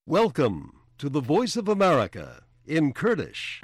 Welcome to the Voice of America in Kurdish.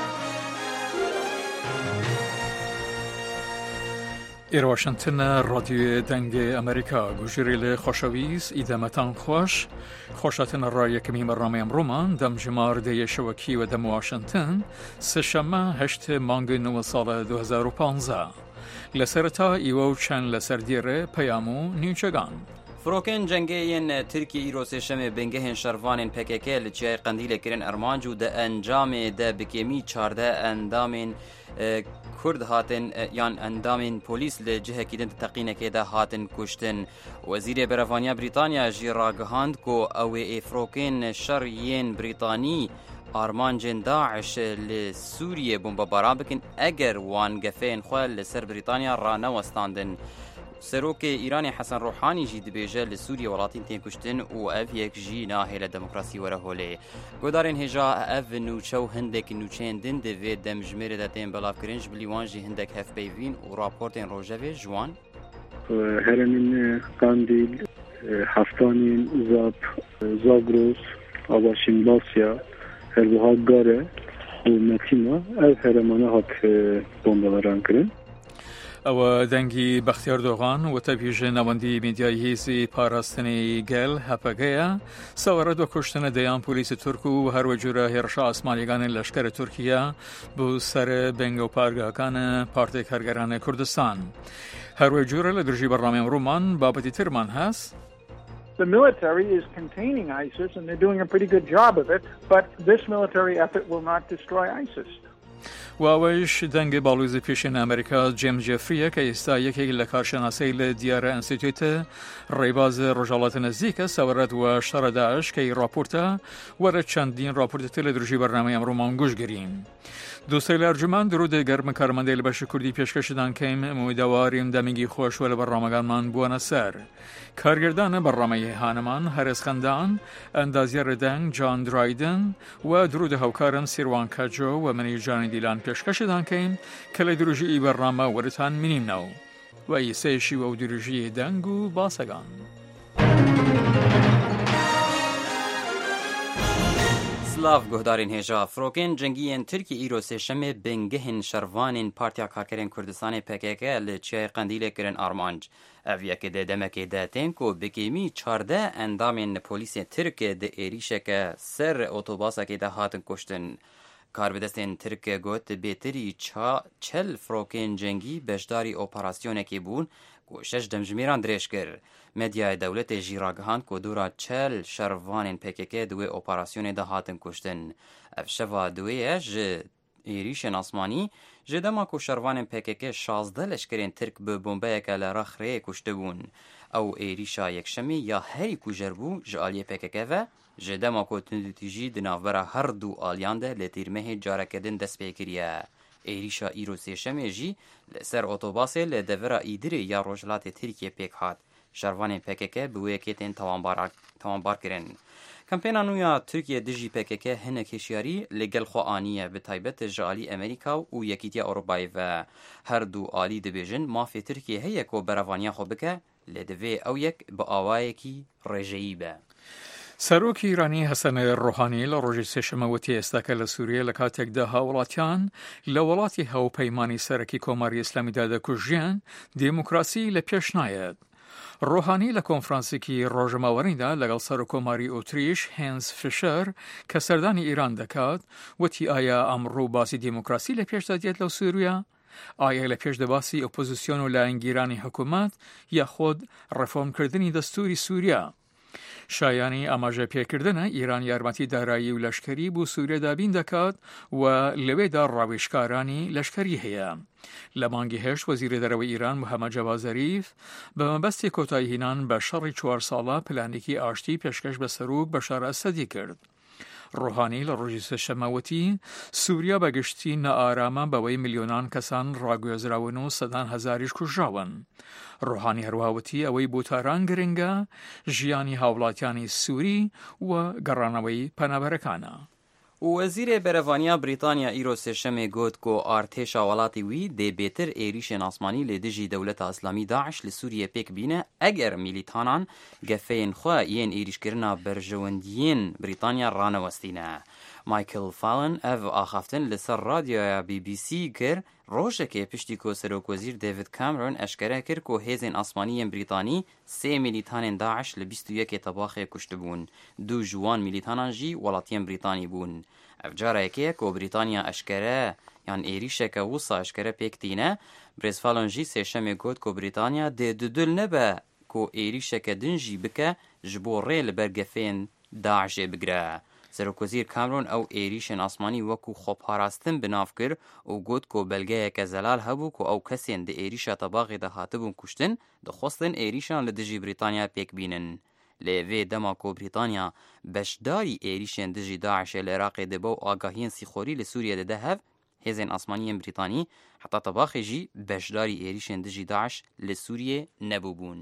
إير واشنطن راديو دنگ أمريكا گوشیریل خوشاویز ایدمتان خوشاتن رای کمی مرنامه امرومان دم جمار دی شوکی و دم واشنطن سشمه هشت مانگ نو سال 2015 لسرتا ایوو چند لسر دیره پیامو نیوچگان فروکن جنگین ترکی ایروس شم بنگهن شروان PKK لچای قندیل کرن ارمانج و ده انجام ده بکمی 14 اندامین کرد هاتن یان اندامین پولیس لجهه کیدن تقینه که ده هاتن کشتن وزیر برفانیا بریتانیا جی راگهاند کو او افروکن شرین بریتانی آرمانجن داعش لسوریه بمباران بکن اگر وان گفین خوال لسر بریتانیا را نوستاندن سروک ایران حسن روحانی جی دبیجه لسوریه ولاتین تین کشتن و اف یک جی ناهل دموکراسی وره هوله گودارین هجا اف نوچو هندک نوچین دن دوی دمجمیر داتین بلاف کرنج بلیوان جی هندک هف بیوین و راپورتین روژوی جوان هرمین قندیل هفتانین زاگروس آباشین باسیا هربوها گاره و متینا اف هرمانه هات بومبالاران کرن او دنگی بختیار دوغان و تبیج نواندی میدیای هیزی پاراستنی گل هپگیا سوارد و کشتن دیان پولیس ترکو و هر وجوره هرشا اسمانیگان لشکر ترکیه بو سر بنگ و پارگاکان پارتی کارگران کردستان هر وجوره لدرجی برنامه رومان بابتی ترمان هست The military is containing ISIS and they're doing a pretty good job of it, but this military effort will not destroy ISIS. و اوش دنگ بالوز پیشین امریکا جیم جفریه که استا یکی لکارشناسی لدیار انستیتوت ریباز رجالات نزدیک سوارد و شر داعش که راپورتا ورد چندین راپورت تلدرژی برنامه امرومان گوش گریم دوستای ارجمند درود گرم کارمنده لباش کردی پیشکش دان کیم امیدواریم دمیگی خوش ول برنامه‌گان من بوانه سر کارگردان برنامه هانمان هرس خندان اندازیار دنگ جان درایدن و درود هاوکارم سیروان کاجو و منی جان دیلان پیشکش دان کیم کلی دروژی ای برنامه ورتان منیم نو و ایسیشی و دروژی دنگو باسگان سلاف گهدارین هجا فروکن جنگین ترکی ایروس شم بنگهن شروان پارتیا کارکرین کردستان PKK لچای قندیل کرن آرمانج اویا که ده دمک داتین کو بکیمی 14 اندامین پولیس ترک ده ایریشه که سر اوتوباسا که ده هاتن کشتن کاربدستین ترک گوت بیتری چل فروکن جنگی بشداری اپراسیونه که بون کو شش دمجمیران درش کرد مدیای دولت جیراگهاند کو دورا چل شروان PKK دوی اپراسیون ده هاتن کشتن افشوا دوی ایریشن آسمانی جدما کو شروان PKK 16 لشکرین ترک به بمبای که لرخره کشته بون او ایریشا یکشمی یا هری کو جربو جالی PKK و جدما کو تندتیجی دناورا هر دو آلیانده لتیرمه جارکدن دست پیکریه ایریشا ایروسی شمی جی لسر اوتوباسه لدورا ایدری یا روجلات ترکیه پیک هات شروان PKK بوی کتین توانبار کرن کمپینا نویا ترکیه دجی PKK هنه کشیاری لگل خوانیه به تایبت جالی امریکا و یکیتیا اروپای و هر دو آلی دبیجن مافی ترکیه هیه کو برافانیا خو بکه لدوی او یک با آوائه کی رجعی به سروک ایرانی حسن روحانی لروجی سشموتی استاک لسوریه لکاتک ده هاولاتیان لولاتی هاو پیمانی سرکی کوماری اسلامی داده کجیان دیموکراسی لپیش ناید. روحانی لکنفرانسی که روزماورین دا لگل سرکوماری اوتریش هنس فیشر که سردانی ایران دکات و تی آیا امرو باسی دیموکراسی لپیش دادیت لو سوریا؟ آیا لپیش دباسی اپوزیسیون و لانگیرانی حکومت یا خود رفرم کردنی دستوری سوریا؟ شایانی اماجه پیکردن ایران یارمتی دارایی و لشکری بو سوریه دابین دکات و لوی دار راویشکارانی لشکری هیا. لمانگی هشت وزیر دروی ایران محمد جواد ظریف به مبستی کوتاهی هینان به شر 4 ساله پلانیکی آشتی پیشکش به سروک بشار اسدی کرد. روحانی لروجی سشموتی سوریا بگشتی ناآراما بوی میلیونان کسان راگوزراون و 100,000 کجراون. روحانی هرواوتی اوی بوتاران گرنگا جیانی هاولاتیانی سوری و گرانوی پنابرکانا. وزیر برفانیا بریتانیا ایرو سێشەمێ گوت کو ئارتێشا وڵاتی وی دێ بێتر ێریشên ئاسمانی لێ دژی دەولەتا ئیسلامی داعش li Sûriyê pêk bîne eger mîlîtanan gefeyên xwe yên êrîşkirina berjewendiyên Brîtanya ranewestîne. Michael Fallon ev axaftin li ser radyoya BBC kir rojekê piştî ku Serokvezîr David Cameron eşkere kir ku hêzên asmaniyên Brîtanî sê mîlîtanên Daeş li 21 tebaxê kuştibûn. Du ji wan mîlîtanan jî welatiyên Brîtanî bûn. Ev careke ku Brîtanya eşkere yan êrîşeke wisa eşkere pêk tîne, Brez Fallon jî sêşemê got ku Brîtanya dê didil nebe ku êrîşeke din jî bike ji bo rê li ber gefeyên Daişê bigire. Serokvezîr Cameron ew êrîşên asmanî wekû xweparastin bi nav kir û got ku belgeyeke zelal hebû ku ew kesên di êrîşa tebaxê de hatibûn kuştin, dixwestin êrîşan li dijî Brîtanya pêk bînin. Lê vê dema ku Brîtanya beşdarî êrîşên dijî Daişê li Iraqê dibe û agahiyên sîxorî li Sûriyê dide hev, hêzên asmaniyên Brîtanî heta tebaxê jî beşdarî êrîşên dijî Daeş li Sûriyê nebûbûn.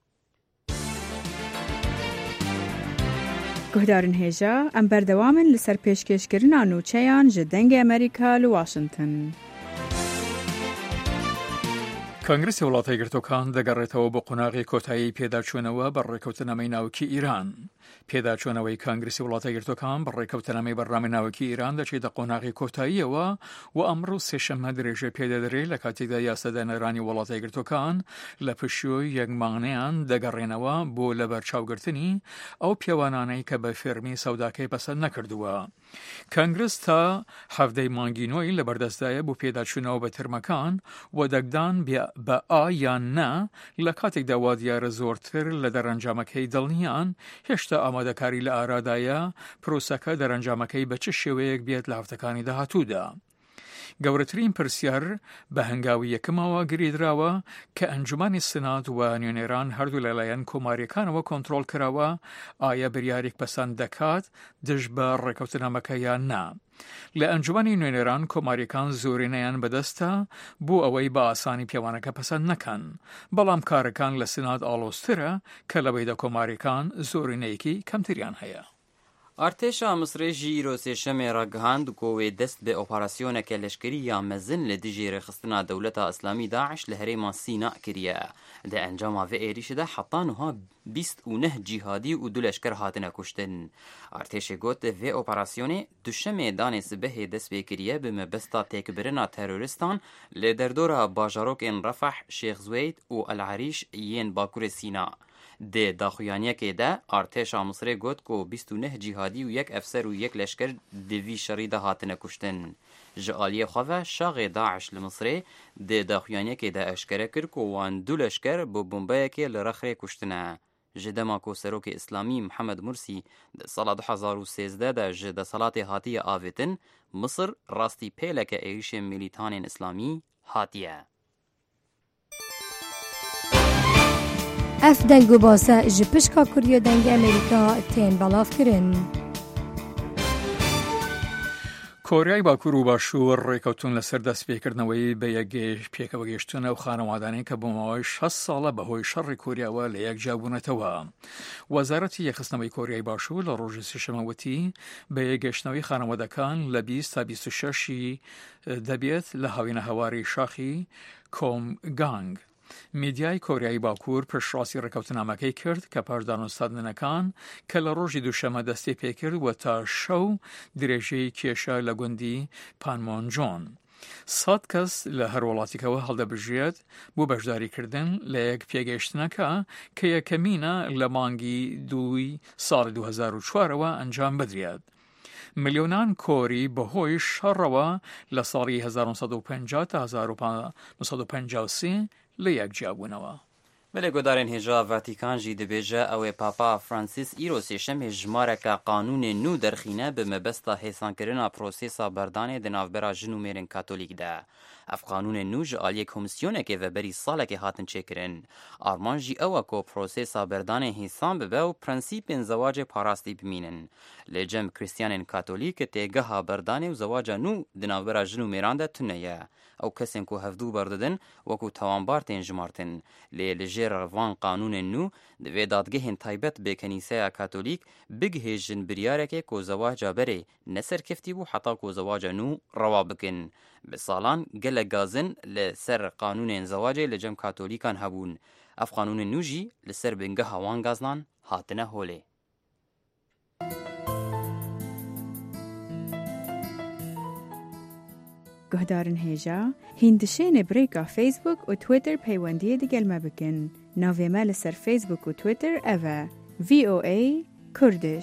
Guhdarên hêja em berdewamin li ser pêşkêşkirina nûçeyan ji dengê Amerîka li Washington. کۆنگرسی وڵاتە یەکگرتووەکان دەگەڕێتەوە بۆ قۆناغی کۆتایی پێداچوونەوە بە ڕێکەوتنامەی ناوکی ئیران. پێداچوونەوەی کۆنگرسی وڵاتە یەکگرتووەکان بە ڕێکەوتنامەی بەڕامەی ناوکی ئیران دەچێتە قۆناغی کۆتاییەوە و ئەمڕۆ سێشەممە درێژە پێدەدرێت لە کاتێکدا یاسادانەرانی وڵاتە یەکگرتووەکان لە پشووی یەکمانەیان دەگەڕێنەوە بۆ لەبەرچاوگرتنی ئەو پیاوانانەی کە بە فێرمی سەوداکەی پەسەند نەکردووە. کۆنگرس تا هەفتەی مانگینۆی لە بەردەستدایە بۆ پێداچوونەوە بە ترمەکان و دەگدان بە ئا یان نا لە کاتێکدا وا دیارە زۆرتر لە دەرەنجامەکەی دڵنیان هێشتا ئامادەکاری لە ئارادایە پرۆسەکە دەرەنجامەکەی بە چ شێوەیەک بێت لە هەفتەکانی داهاتوودا. گەورەترین پرسیار بە هەنگاوی یەکەمەوە گریدراوە کە ئەنجومانی سنات و نوێنێران هەردوو لەلایەن کۆماریەکانەوە کۆنتڕۆل کراوە ئایا بریارێک پەسەند دەکات دژ بە ڕێکەوتنامەکە یان نا. لە ئەنجومانی نوێنێران کۆماریەکان زۆرینەیان بەدەستە بۆ ئەوەی بە ئاسانی پیاوانەکە پەسەند نەکەن، بەڵام کارەکان لە سنات ئاڵۆزترە کە لەوەیدا کۆماریەکان زۆرینەیەکی کەمتریان هەیە. ئارتێشا مسرێ ژی ئیرۆ سێشەمێ ڕەگەهاند و کۆ وێ دەست بە ئۆپاراسیۆنێکە لەشکری یا مەزن لە دژی ڕێخستنا دەولەتا ئیسلامی داعش لە هەرێما سینا کریە. دە ئەنجاما vê êrişê de heta niha 29 cîhadî û du leşker hatine kuştin. Artêşê got vê operasyonê duşemê danê sibehê dest pê kiriye bi mebesta têkbirina teröristan li derdora bajarokên Refah, Şêx Zuweyd û El Erîş yên Bakurê Sîna. Dê daxuyaniyekê de Artêşa Misrê got ku 29 cîhadî û yek efser û yek leşker di vî şerî de hatine kuştin. Ji aliyê xwe ve şaxê Daeş li Misrê dê daxuyaniyekê de eşkere kir ku wan du leşker bi bombeyekê li Rexrê kuştine. Ji dema ku Serokê İslamî Mihemed Mursî di sala 2013 de ji desalatê hatiye avêtin, Misr rastî pêleke êrişên milîtanên İslamî hatiye. Ev deng û base ji pişka Kuriya dengê Amerîka tên belavkirin. کۆریای باکوور و باشوور ڕێکەوتون لەسەر دەستپێکردنەوەی بە پێکەوە گەیشتنە و خانەوادانەی کە بۆ ماوەی 6 ساڵە بەهۆی شەڕی کۆریاوە لە یەکجابوونەتەوە. وەزارەتی یەخستنەوەی کۆریای باشوور لە ڕۆژی سێشەمەوەتی بە یەکگەشتنەوەی خانەوادەکان لە 20 تا 26 دەبێت لە هاوینە هەواری شاخی کۆمگانگ. میدیای کۆریای باکوور پشتڕاستی ڕێکەوتنامەکەی کرد کە پاشدانوستاندنەکان کە لە ڕۆژی دووشەمە دەستی پێکرد و تا شەو درێژەی کێشە لە گوندی پانمۆنجۆن. 100 کەس لە هەر وڵاتێکەوە هەڵدەبژێت بۆ بەشداریکردن لە یەک پێگەیشتنەکە کە یەکەمینە لە مانگی 2 ساڵی 2004ەوە ئەنجام بدرێت. ملیۆنان کۆری بەهۆی شەڕەوە لە ساڵی 1950 تا 1953 لە یەکجیابوونەوە. بەلێ گۆدارên hêja Vatîkan jî dibêje ew ê Papa Francis îro sêşemê jimareka qanûnê nû derxîne bi mebesta hêsankirina prosêsa berdanê di navbera jin û mêrên Katolîk de. Ev qanûnên nû ji aliyê komîsyonekê veberî salekê hatin çêkirin. Arman jî ew e ku prosêsa berdanê hêsan bibe û prensîpên zewacê parastî bimînin. Lê cem Kristyanên Katolîk têgeha berdanê û zewaca nû di navbera jin û mêran de tune ye. Ew kesên ku hevdû berdidin wekû tawanbar tên jimartin. Lê li لجێر van قانونên nû divê dadgehên taybet bê Kenîseya Katolîk bigihêjin biryareke ku zewaca berê neserkeftî bû heta ku zewaca nû rewa bikin. Bi salan gelek gazin li ser qanûnên zewacê li cem Katolîkan hebûn. Ev qanûnên nû jî li ser bingeha wan gaznan hatine holê. گهدارن هێژا هیندشێنێ برێکا فیسبوک و تویتر پەیوەندیە دیگەلمە بکن. ناوێمە لەسەر فیسبوک و تویتر ئەڤە VOA کوردش.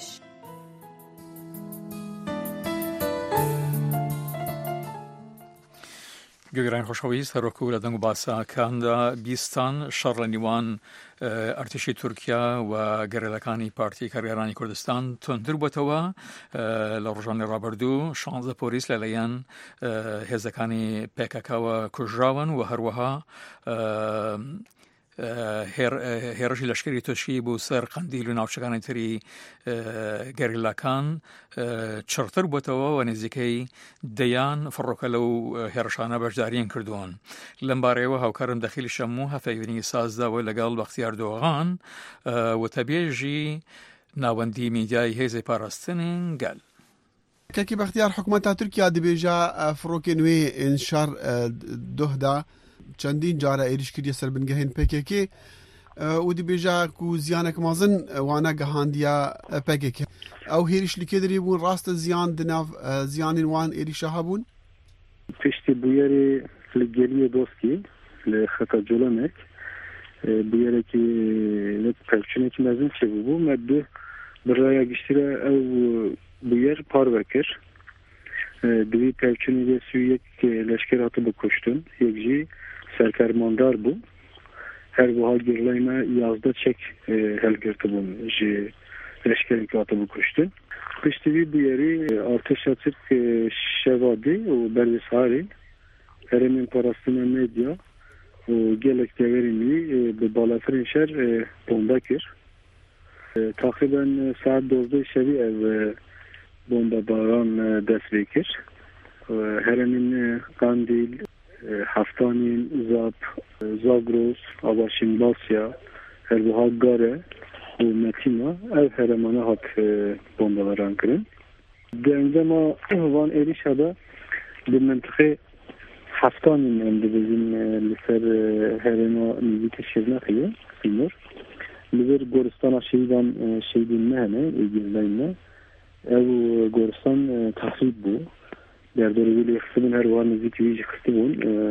گوێگران خۆشەویست هەروەکو لە دەنگ و باساکاندا بیستان شەڕ لە نیوان ئەرتشی تورکیا و گەرەلەکانی پارتی کارگەرانی کوردستان تۆندتر بووەتەوە. لە ڕۆژانی ڕابردوو 16 پۆلیس لەلایەن هێزەکانی پێکەکەوە کوژراون و هەروەها هێرشی لەشکری تۆشکی بوو سەر قەندیل و ناوچەکانی تری گەریلاکان چڕتر بووەتەوە و نزیکەی دەیان فڕۆکە لەو هێرشانە بەشداریان کردوون. لەم بارەیەوە هاوکارم دەخیلی شەموو هەفەیونی سازداوە لەگەڵ بەختیار دۆغان وتەبێژی ناوەندی میدیای هێزی پاراستنین گەل. کەکی بەختیار حکوومەتە تورکیا دەبێژە فڕۆکێ نوێ ئینشار دۆهدا چەندین جارە ئێریشکردیە سەر بنگەهێن پێکێکی و دەبێژە و زیانێک مازن وانە گەهاندیە پێکێکی ئەو هێریش لکێ دەری بوون ڕاستە زیان دناو زیانین وان ئێریشە هەبوون پشتی بویەری لەگەریە دۆستی لە خەتە جۆلەمێک بویەرێکی پەلچونێکی مەزن چێ بوو مەدوو بڕایە گشترە ئەو بویەر پارڤە کرد دوی پەلچونی لێ سویەک لەشکر هاتە بکوشتن یەکجی سەرکەرماندار بوو هەروەها گرلایمە 11 چەک هەلگرتبوون ji لەشکرێکی هاتە بکوشتن پشتیوی بویەری ئارتشا تورک şevadî û bervê Sharê herêmên parastina medya û gelek deverên wî bi balafirên şer bomba kir taxriben saet 12 şevî ev bombabaran dest vê kir herêmên Qandîl Heftanîn Zap Zagros Avaşin Basya herwiha Gare û Metina ev herêmane hat bombabaran kirin di encama van êrişa de di mintixê Heftanîn em dibêjin li ser herêma nizîkî Şirnexiyê Sînor li vir goristana şehîdan şehîdên me hene êgirlayên me ev goristan tehrîb bû derdorê wî lê xistibûn herwiha nizîkî wî jî xistibûn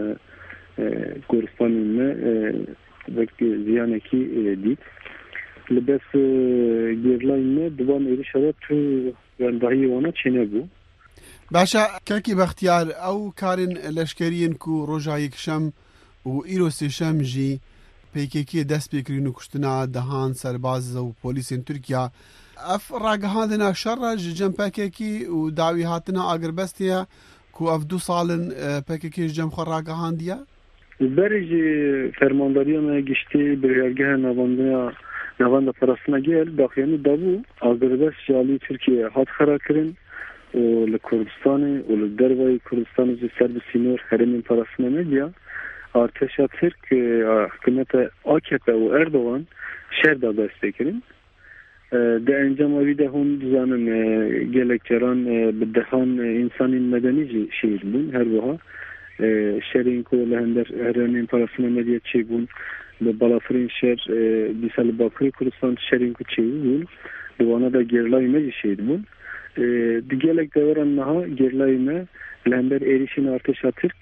goristanên me wek ziyanekî dît li bes gêrlayên me di van êrişa de tu wendahiyê wana çêne bû باشە کەکی بەختیار ئەو کارن لەشکریین و ڕۆژا یەکشەم و ئیرۆ سێشەم ژی پێکێکی دەست پێکردین و کوشتنا دەهان سەربازە و پۆلیسین تورکیا ئەف ڕاگەهاندنا شەڕە ji cem pekekî û dawî hatina agirbestiye ku ev 2 salin pekekî ji cem xwe ragihandiye berê jî fermandariya me giştî biryargeha navanda parastina gel daxuyanî dabû agirbest ji alî Tirkiye hat xera kirin û li Kurdistanê û li dervayê Kurdistanê jî ser bi Sînor herêmên parastina medya artêşa Tirk hikûmeta AKP û Erdogan şer da dest pê kirin de encama wî de hûn dizanin gelek caran bi dehan însanên medenî jî şehîd bûn herwiha şerên ku li hender herêmên parastina medya çêbûn bi balafirên şer dîsa li Bakurê Kurdistan şerên ku çêbû bûn di wana da gerlayê me jî şehîd bûn di gelek deveran niha gerlayê me li hember êrişên artêşa Tirk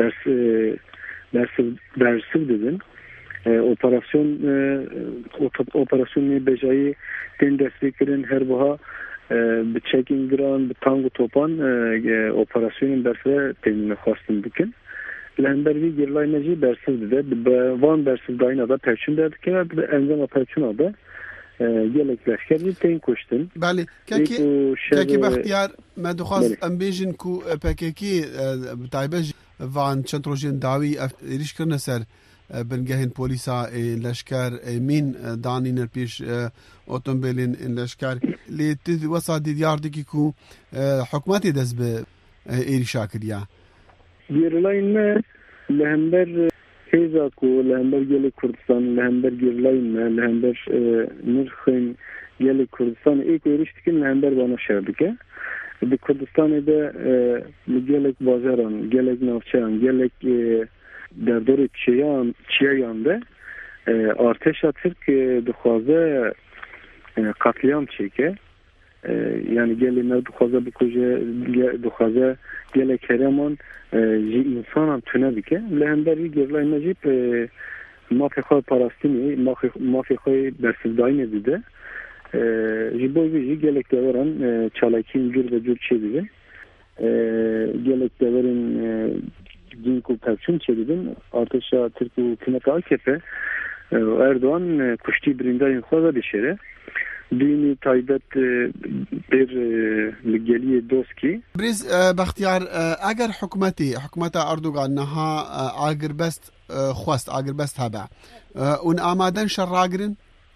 bersiv didin operasyonê bejayî tên destpê kirin herwiha bi çekên giran bi tang û topan operasyonên bersive tên xwastin bikin li hember vî gerlayê me jî bersiv dide bi van bersivdayîna da pevçûn derdikin ve bi encama pevçûna da gelek leşker jî tên kuştin belê kekî bextiyar me dixwast em bêjin ku pekekî bi taybet van çend rojên dawî êriş kirine ser bingehên polîsa leşker mîn danîne pêş otomobîlên leşker lê wesa dîdiyar dikî ku hikûmetê dest bi êrişa kiriye gerlayên me li hember هیزا کو لهمبر گل کردستان لهمبر گرلاین لهمبر نرخین گل کردستان ایک ایرش دیکن لهمبر بانا شردکه به کردستان ده گلک بازاران گلک نافچان گلک در دور چیان ده ارتش ترک دخوازه قتلیام چیکه yani gelin dukhaza bikoje dukhaza gele kereman ji insanam tüne bike lehemberi gerlay necip mafi khay parastini mafi khay bersizdayn edide ji boyvi ji gelek deveran çalakin jur ve jur çedide gelek deverin ginko perçun çedidin artışa Türkiye hükümet AKP Erdoğan kuşti birindayın khaza dişere دینی تایبت بر لگلی دوسکی بریز بختیار اگر حکومت اردوغان نها آگر بست خواست آگر بست هبه اون آمادن شراغرین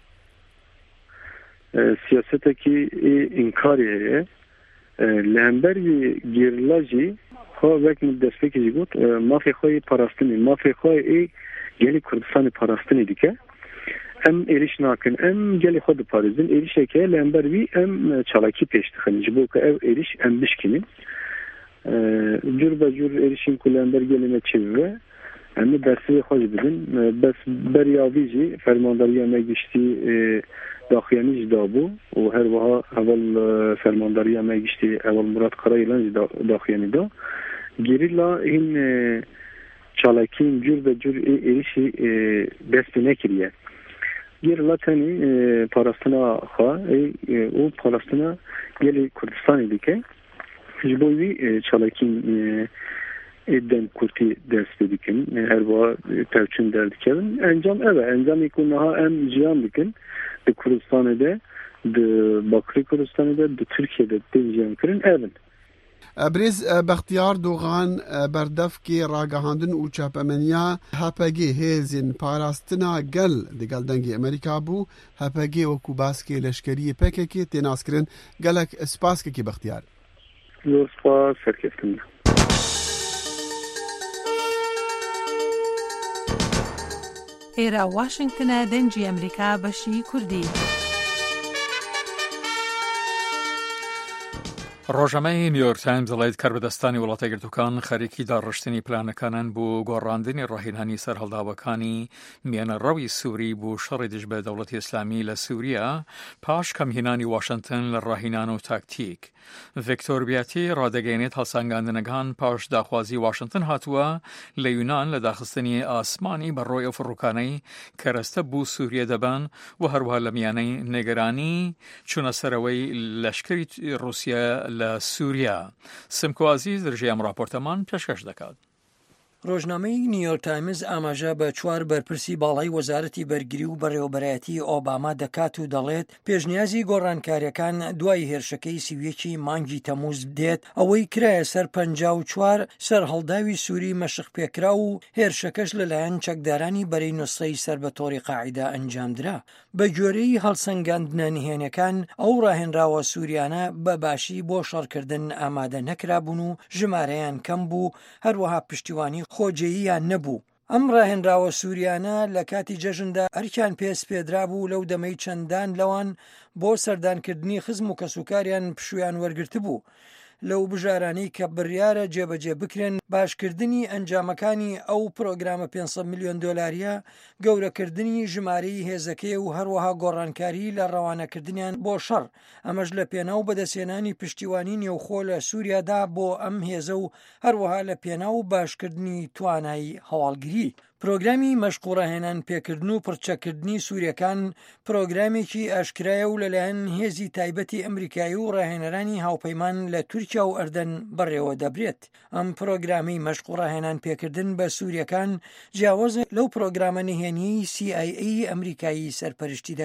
سیاسته کی انکاریه لهمبر گیرلاجی خو وک مدفکی جگوت مافی خوی پاراستنی مافی خوی گلی کردستان پاراستنی دیگه em eriş nakin em geli xod parizin eriş eke lember vi em çalaki peşti xanici bu ka ev eriş em bişkinin cür ve cür erişin kulember gelime çevre em dersi xoj bidin bes beriyavici fermandariya megişti daxiyani dabu o her vaha evvel fermandariya megişti evvel Murat Karayılan daxiyani da gerilla in çalakin cür ve cür erişi besbine kiriye Gerlatani parastına ha o parastına geli Kurdistan idike jibovi çalakin eden kurti ders dikin her va tevçün derdikin encam encam ikunaha em cihan dikin de Kurdistan'da de Bakri Kurdistan'da de Türkiye'de diyeceğim kirin evin بریز بختیار دوغان بردف کی راگهاندن او چاپمنیا هپگی هزین پاراستنا گل دیگل دنگی امریکا بو هپگی و کوباسکی لشکری پککی تناسکرین گلک اسپاسکی کی بختیار سپاس سرکفتن ایرا واشنگتن دنجی امریکا بشی کردی ڕۆژەمەی نیویۆرک تایمز دەڵێت کاربەدەستانی وڵاتە یەکگرتووەکان خەریکی داڕشتنی پلانەکانن بۆ گۆڕاندنی ڕاهێنانی سەرهەڵداوەکانی مێنەڕەوی سووری بۆ شەڕی دژ بە دەوڵەتی ئیسلامی لە سووریا پاش کەمهێنانی واشنگتن لە ڕاهێنان و تاکتیک. ڤیکتۆر بیاتی ڕادەگەیەنێت هەڵسانگاندنەکان پاش داخوازی واشنگتن هاتووە لە یونان لە داخستنی ئاسمانی بەڕۆی ئەو فڕووکانەی کەرەستە بوو سووریە دەبان و هەروەها لە میانەی نێگەرانی چوونە سەرەوەی لەشکری رووسیا لە سووریا. سمکوازی درژێ ئەم راپۆرتەمان پێشکەش دەکات. ڕۆژنامەی نیویۆرک تایمز ئاماژە بە 4 بەرپرسی باڵای وەزارەتی بەرگری و بەڕێوەبەرایەتی ئۆباما دەکات و دەڵێت پێشنیازی گۆڕانکاریەکان دوای هێرشەکەی سیویەکی مانگی تەمووز دێت ئەوەی کرایە سەر 54 سەرهەڵداوی سووری مەشق پێکرا و هێرشەکەش لەلایەن چەکدارانی بەرەی نوسڕەی سەر بە تۆڕی قاعیدا ئەنجامدرا. بە گوێرەی هەڵسەنگاندنە نهێنیەکان ئەو ڕاهێنراوە سووریانە بە باشی بۆ شەڕکردن ئامادە نەکرابوون و ژمارەیان کەم بوو هەروەها پشتیوانی خۆجێییان نەبوو. ئەم ڕاهێنراوە سووریانە لە کاتی جەژندا ئەرکیان پێدرا بوو لەو دەمەی چەندان لەوان بۆ سەردانکردنی خزم و کەسوکاریان پشویان وەرگرت بوو. لەو بژارانەی کە بڕیارە جێبەجێ بکرێن باشکردنی ئەنجامەکانی ئەو پرۆگرامە 500 میلیۆن دۆلاریە گەورەکردنی ژمارەی هێزەکەی و هەروەها گۆڕانکاری لە ڕەوانەکردنیان بۆ شەڕ ئەمەش لە پێناو بەدەستێنانی پشتیوانی نێوخۆ لە سووریادا بۆ ئەم هێزە و هەروەها لە پێناو باشکردنی توانای هەواڵگری. پرۆگرامی مەشقوڕاهێنان پێکردن و پڕچەکردنی سووریەکان پرۆگرامێکی ئاشکرایە و لەلایەن هێزی تایبەتی ئەمریکایی و ڕاهێنەرانی هاوپەیمان لە تورکیا و ئەردەن بەڕێوە دەبرێت. ئەم پرۆگرامی مەشقوڕاهێنان پێکردن بە سووریەکان جیاواز لەو پرۆگرامە نهێنی CIA ئەمریکایی سەرپەرشتی دەکات.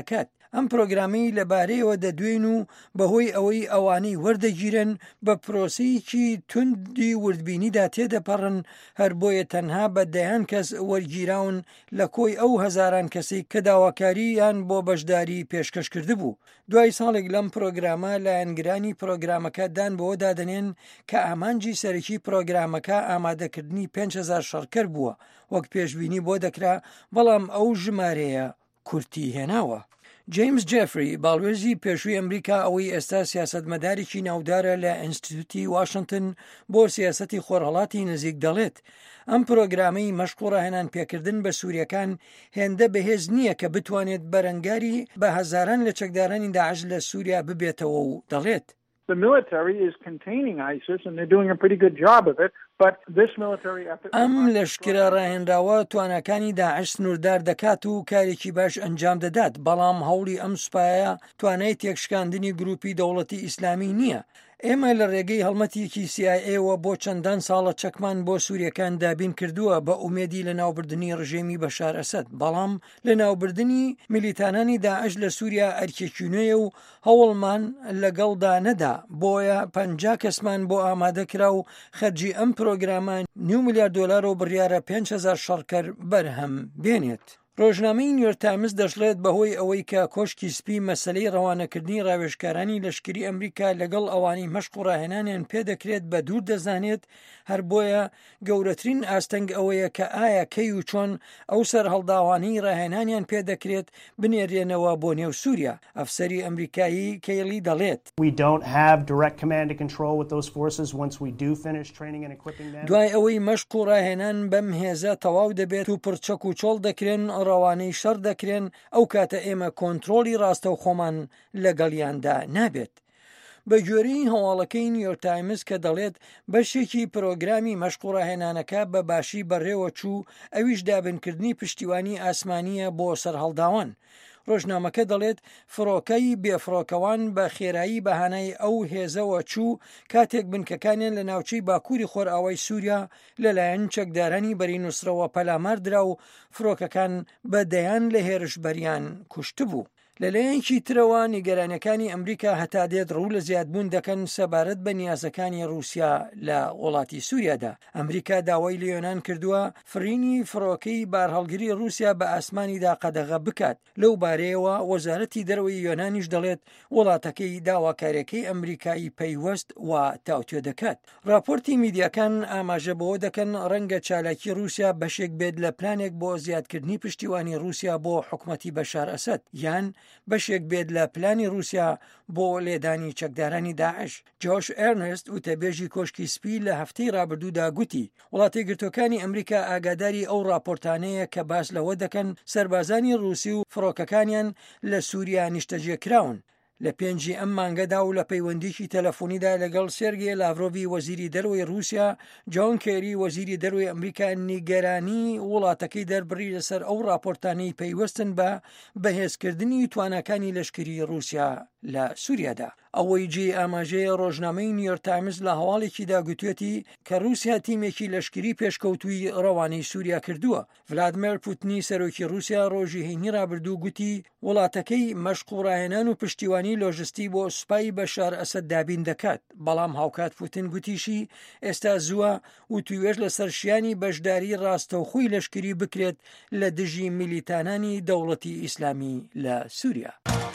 ئەم پرۆگرامی لەبارەیەوە دەدوێن و بەهۆی ئەوەی ئەوانەی وەردەگیرن بە پرۆسەیەکی توندی وردبینیدا تێدەپەڕن، هەر بۆیە تەنها بەدەیان کەس وەرگیراون لە کۆی ئەو هەزاران کەسی کە داواکارییان بۆ بەشداری پێشکەش کردبوو. دوای ساڵێک لەم پرۆگرامە لایەنگرانی پرۆگرامەکە دان بەوە دادەنێن کە ئامانجی سەرەکی پرۆگرامەکە ئامادەکردنی 5,000 شەڕکەر بووە وەک پێشبینی بۆ دەکرا، بەڵام ئەو ژمارەیە کورتی هێناوە. جیمز جێفری، باڵوێزی پێشووی ئەمریکا ئەوەی ئێستا سیاسەتمەدارێکی ناودارە لە ئینستیتوتی واشنگتن بۆ سیاسەتی خۆرهەڵاتی نزیک دەڵێت ئەم پرۆگرامەی مەشق و ڕاهێنان پێکردن بە سووریەکان هێندە بەهێز نییە کە بتوانێت بەرەنگاری بە هەزاران لە چەکدارانی داعش لە سووریا ببێتەوە و دەڵێت The military is containing ISIS and they're doing a pretty good job of it, but this military effort... ئەم لەشکرە ڕاهێنراوە توانەکانی داعش سنووردار دەکات و کارێکی باش ئەنجام دەدات، بەڵام هەوڵی ئەم سوپایە توانای تێکشکاندنی گروپی دەوڵەتی ئیسلامی نییە. ئێمە لە ڕێگەی هەڵمەتیەکی CIA-وە بۆ چەندان ساڵە چەکمان بۆ سووریەکان دابین کردووە بە ئومێدی لە ناوبردننی ڕژێمی بەشار ئەسەد، بەڵام لە ناوبردننی میلیتانانی داعش لە سووریا ئەرکێکی نوێیە و هەوڵمان لەگەڵدا نەدا، بۆیە 50 کەسمان بۆ ئامادەکرا و خەرجی ئەم پرۆگرامان $9 میلیارد و بڕیارە 5,000 شەڕکەر بەرهەم بێنێت. ڕۆژنامەی نیویۆرک تایمز دەژڵێت بەهۆی ئەوەی کە کۆشکی سپی مەسلەی ڕەوانەکردنی ڕاوێژکارانی لەشکری ئەمریکا لەگەڵ ئەوانی مەشق و ڕاهێنانیان پێدەکرێت بە دوور دەزانێت، هەر بۆیە گەورەترین ئاستەنگ ئەوەیە کە ئایا کەی و چۆن ئەو سەر هەڵداوانەی ڕاهێنانیان پێدەکرێت بنێرێنەوە بۆ نێو سووریا. ئەفسەری ئەمریکایی کەیلی دەڵێت دوای ئەوەی مەشق و ڕاهێنان بەم هێزە تەواو دەبێت و پرچەک و چۆڵ دەکرێن، ڕەوانەی شەڕ دەکرێن، ئەو کاتە ئێمە کۆنتترۆلی ڕاستە و خۆمان لەگەڵیاندا نابێت. بە گوێرەی هەواڵەکەی نیویۆرک تایمز کە دەڵێت بەشێکی پرۆگرامی مەشق و ڕاهێنانەکە بە باشی بەڕێوە چوو، ئەویش دابنکردنی پشتیوانی ئاسمانیە بۆ سەرهەڵداوان. ڕۆژنامەکە دەڵێت فڕۆکەی بێفڕۆکەوان بە خێرایی بەهانەی ئەو هێزەوە چوو کاتێک بنکەکانیان لە ناوچەی باکووری خۆرئاوای سووریا لەلایەن چەکدارانی بەری نووسرەوە پەلامار درا و فڕۆکەکان بەدەیان لە هێرشبەریان کوشتبوو. لەلایەنکی ترەوە نیگەرانەکانی ئەمریکا هەتا دێت ڕوو لە زیادبوون دەکەن سەبارەت بە نیازەکانی رووسیا لە وڵاتی سووریادا. ئەمریکا داوای لە یۆنان کردووە فرینی فڕۆکەی بارهەڵگری رووسیا بە ئاسمانیدا قەدەغە بکات. لەو بارەیەوە وەزارەتی دەرەوەی یۆنانیش دەڵێت وڵاتەکەی داواکاریەکەی ئەمریکایی پەیوەست و تاوتێ دەکات. راپۆرتی میدیاکان ئاماژە بەوە دەکەن ڕەنگە چالاکی رووسیا بەشێک بێت لە پلانێک بۆ زیادکردنی پشتیوانی رووسیا بۆ حکومەتی بەشار ئەسەد، یان بەشێک بێت لە پلانی رووسیا بۆ لێدانی چەکدارانی داعش. جۆش ئێرنست وتەبێژی کۆشکی سپی لە هەفتەی ڕابردوودا گوتی وڵاتی گرتوەکانی ئەمریکا ئاگاداری ئەو راپۆرتانەیە کە باس لەوە دەکەن سەربازانی رووسی و فڕۆکەکانیان لە سووریا نیشتەجێکراون. لە پێنجی ئەم مانگەدا و لە پەیوەندیکی تەلەفۆنیدا لەگەڵ سێرگێ لاڤرۆڤی وەزیری دەرەوەی رووسیا، جۆن کێری وەزیری دەرەوەی ئەمریکا نیگەرانی وڵاتەکەی دەربڕی لەسەر ئەو راپۆرتانەی پەیوەستن بە بەهێزکردنی توانەکانی لەشکری رووسیا لە سووریادا. ئەوەی جێ ئاماژەیە ڕۆژنامەی نیویۆرک تایمز لە هەواڵێکیدا گوتوێتی کە رووسیا تیمێکی لەشکری پێشکەوتووی ڕەوانەی سووریا کردووە. ڤلادیمیر پوتینی سەرۆکی رووسیا ڕۆژی هەینی ڕابردوو گوتی وڵاتەکەی مەشق و ڕاهێنان و پشتیوانی لۆژستی بۆ سوپای بەشار ئەسەد دابین دەکات، بەڵام هاوکات پوتین گوتیشی ئێستا زووە و توێژ لە سەرشیانی بەشداری ڕاستەوخۆی لەشکری بکرێت لە دژی میلیتانانی دەوڵەتی ئیسلامی لە سووریا.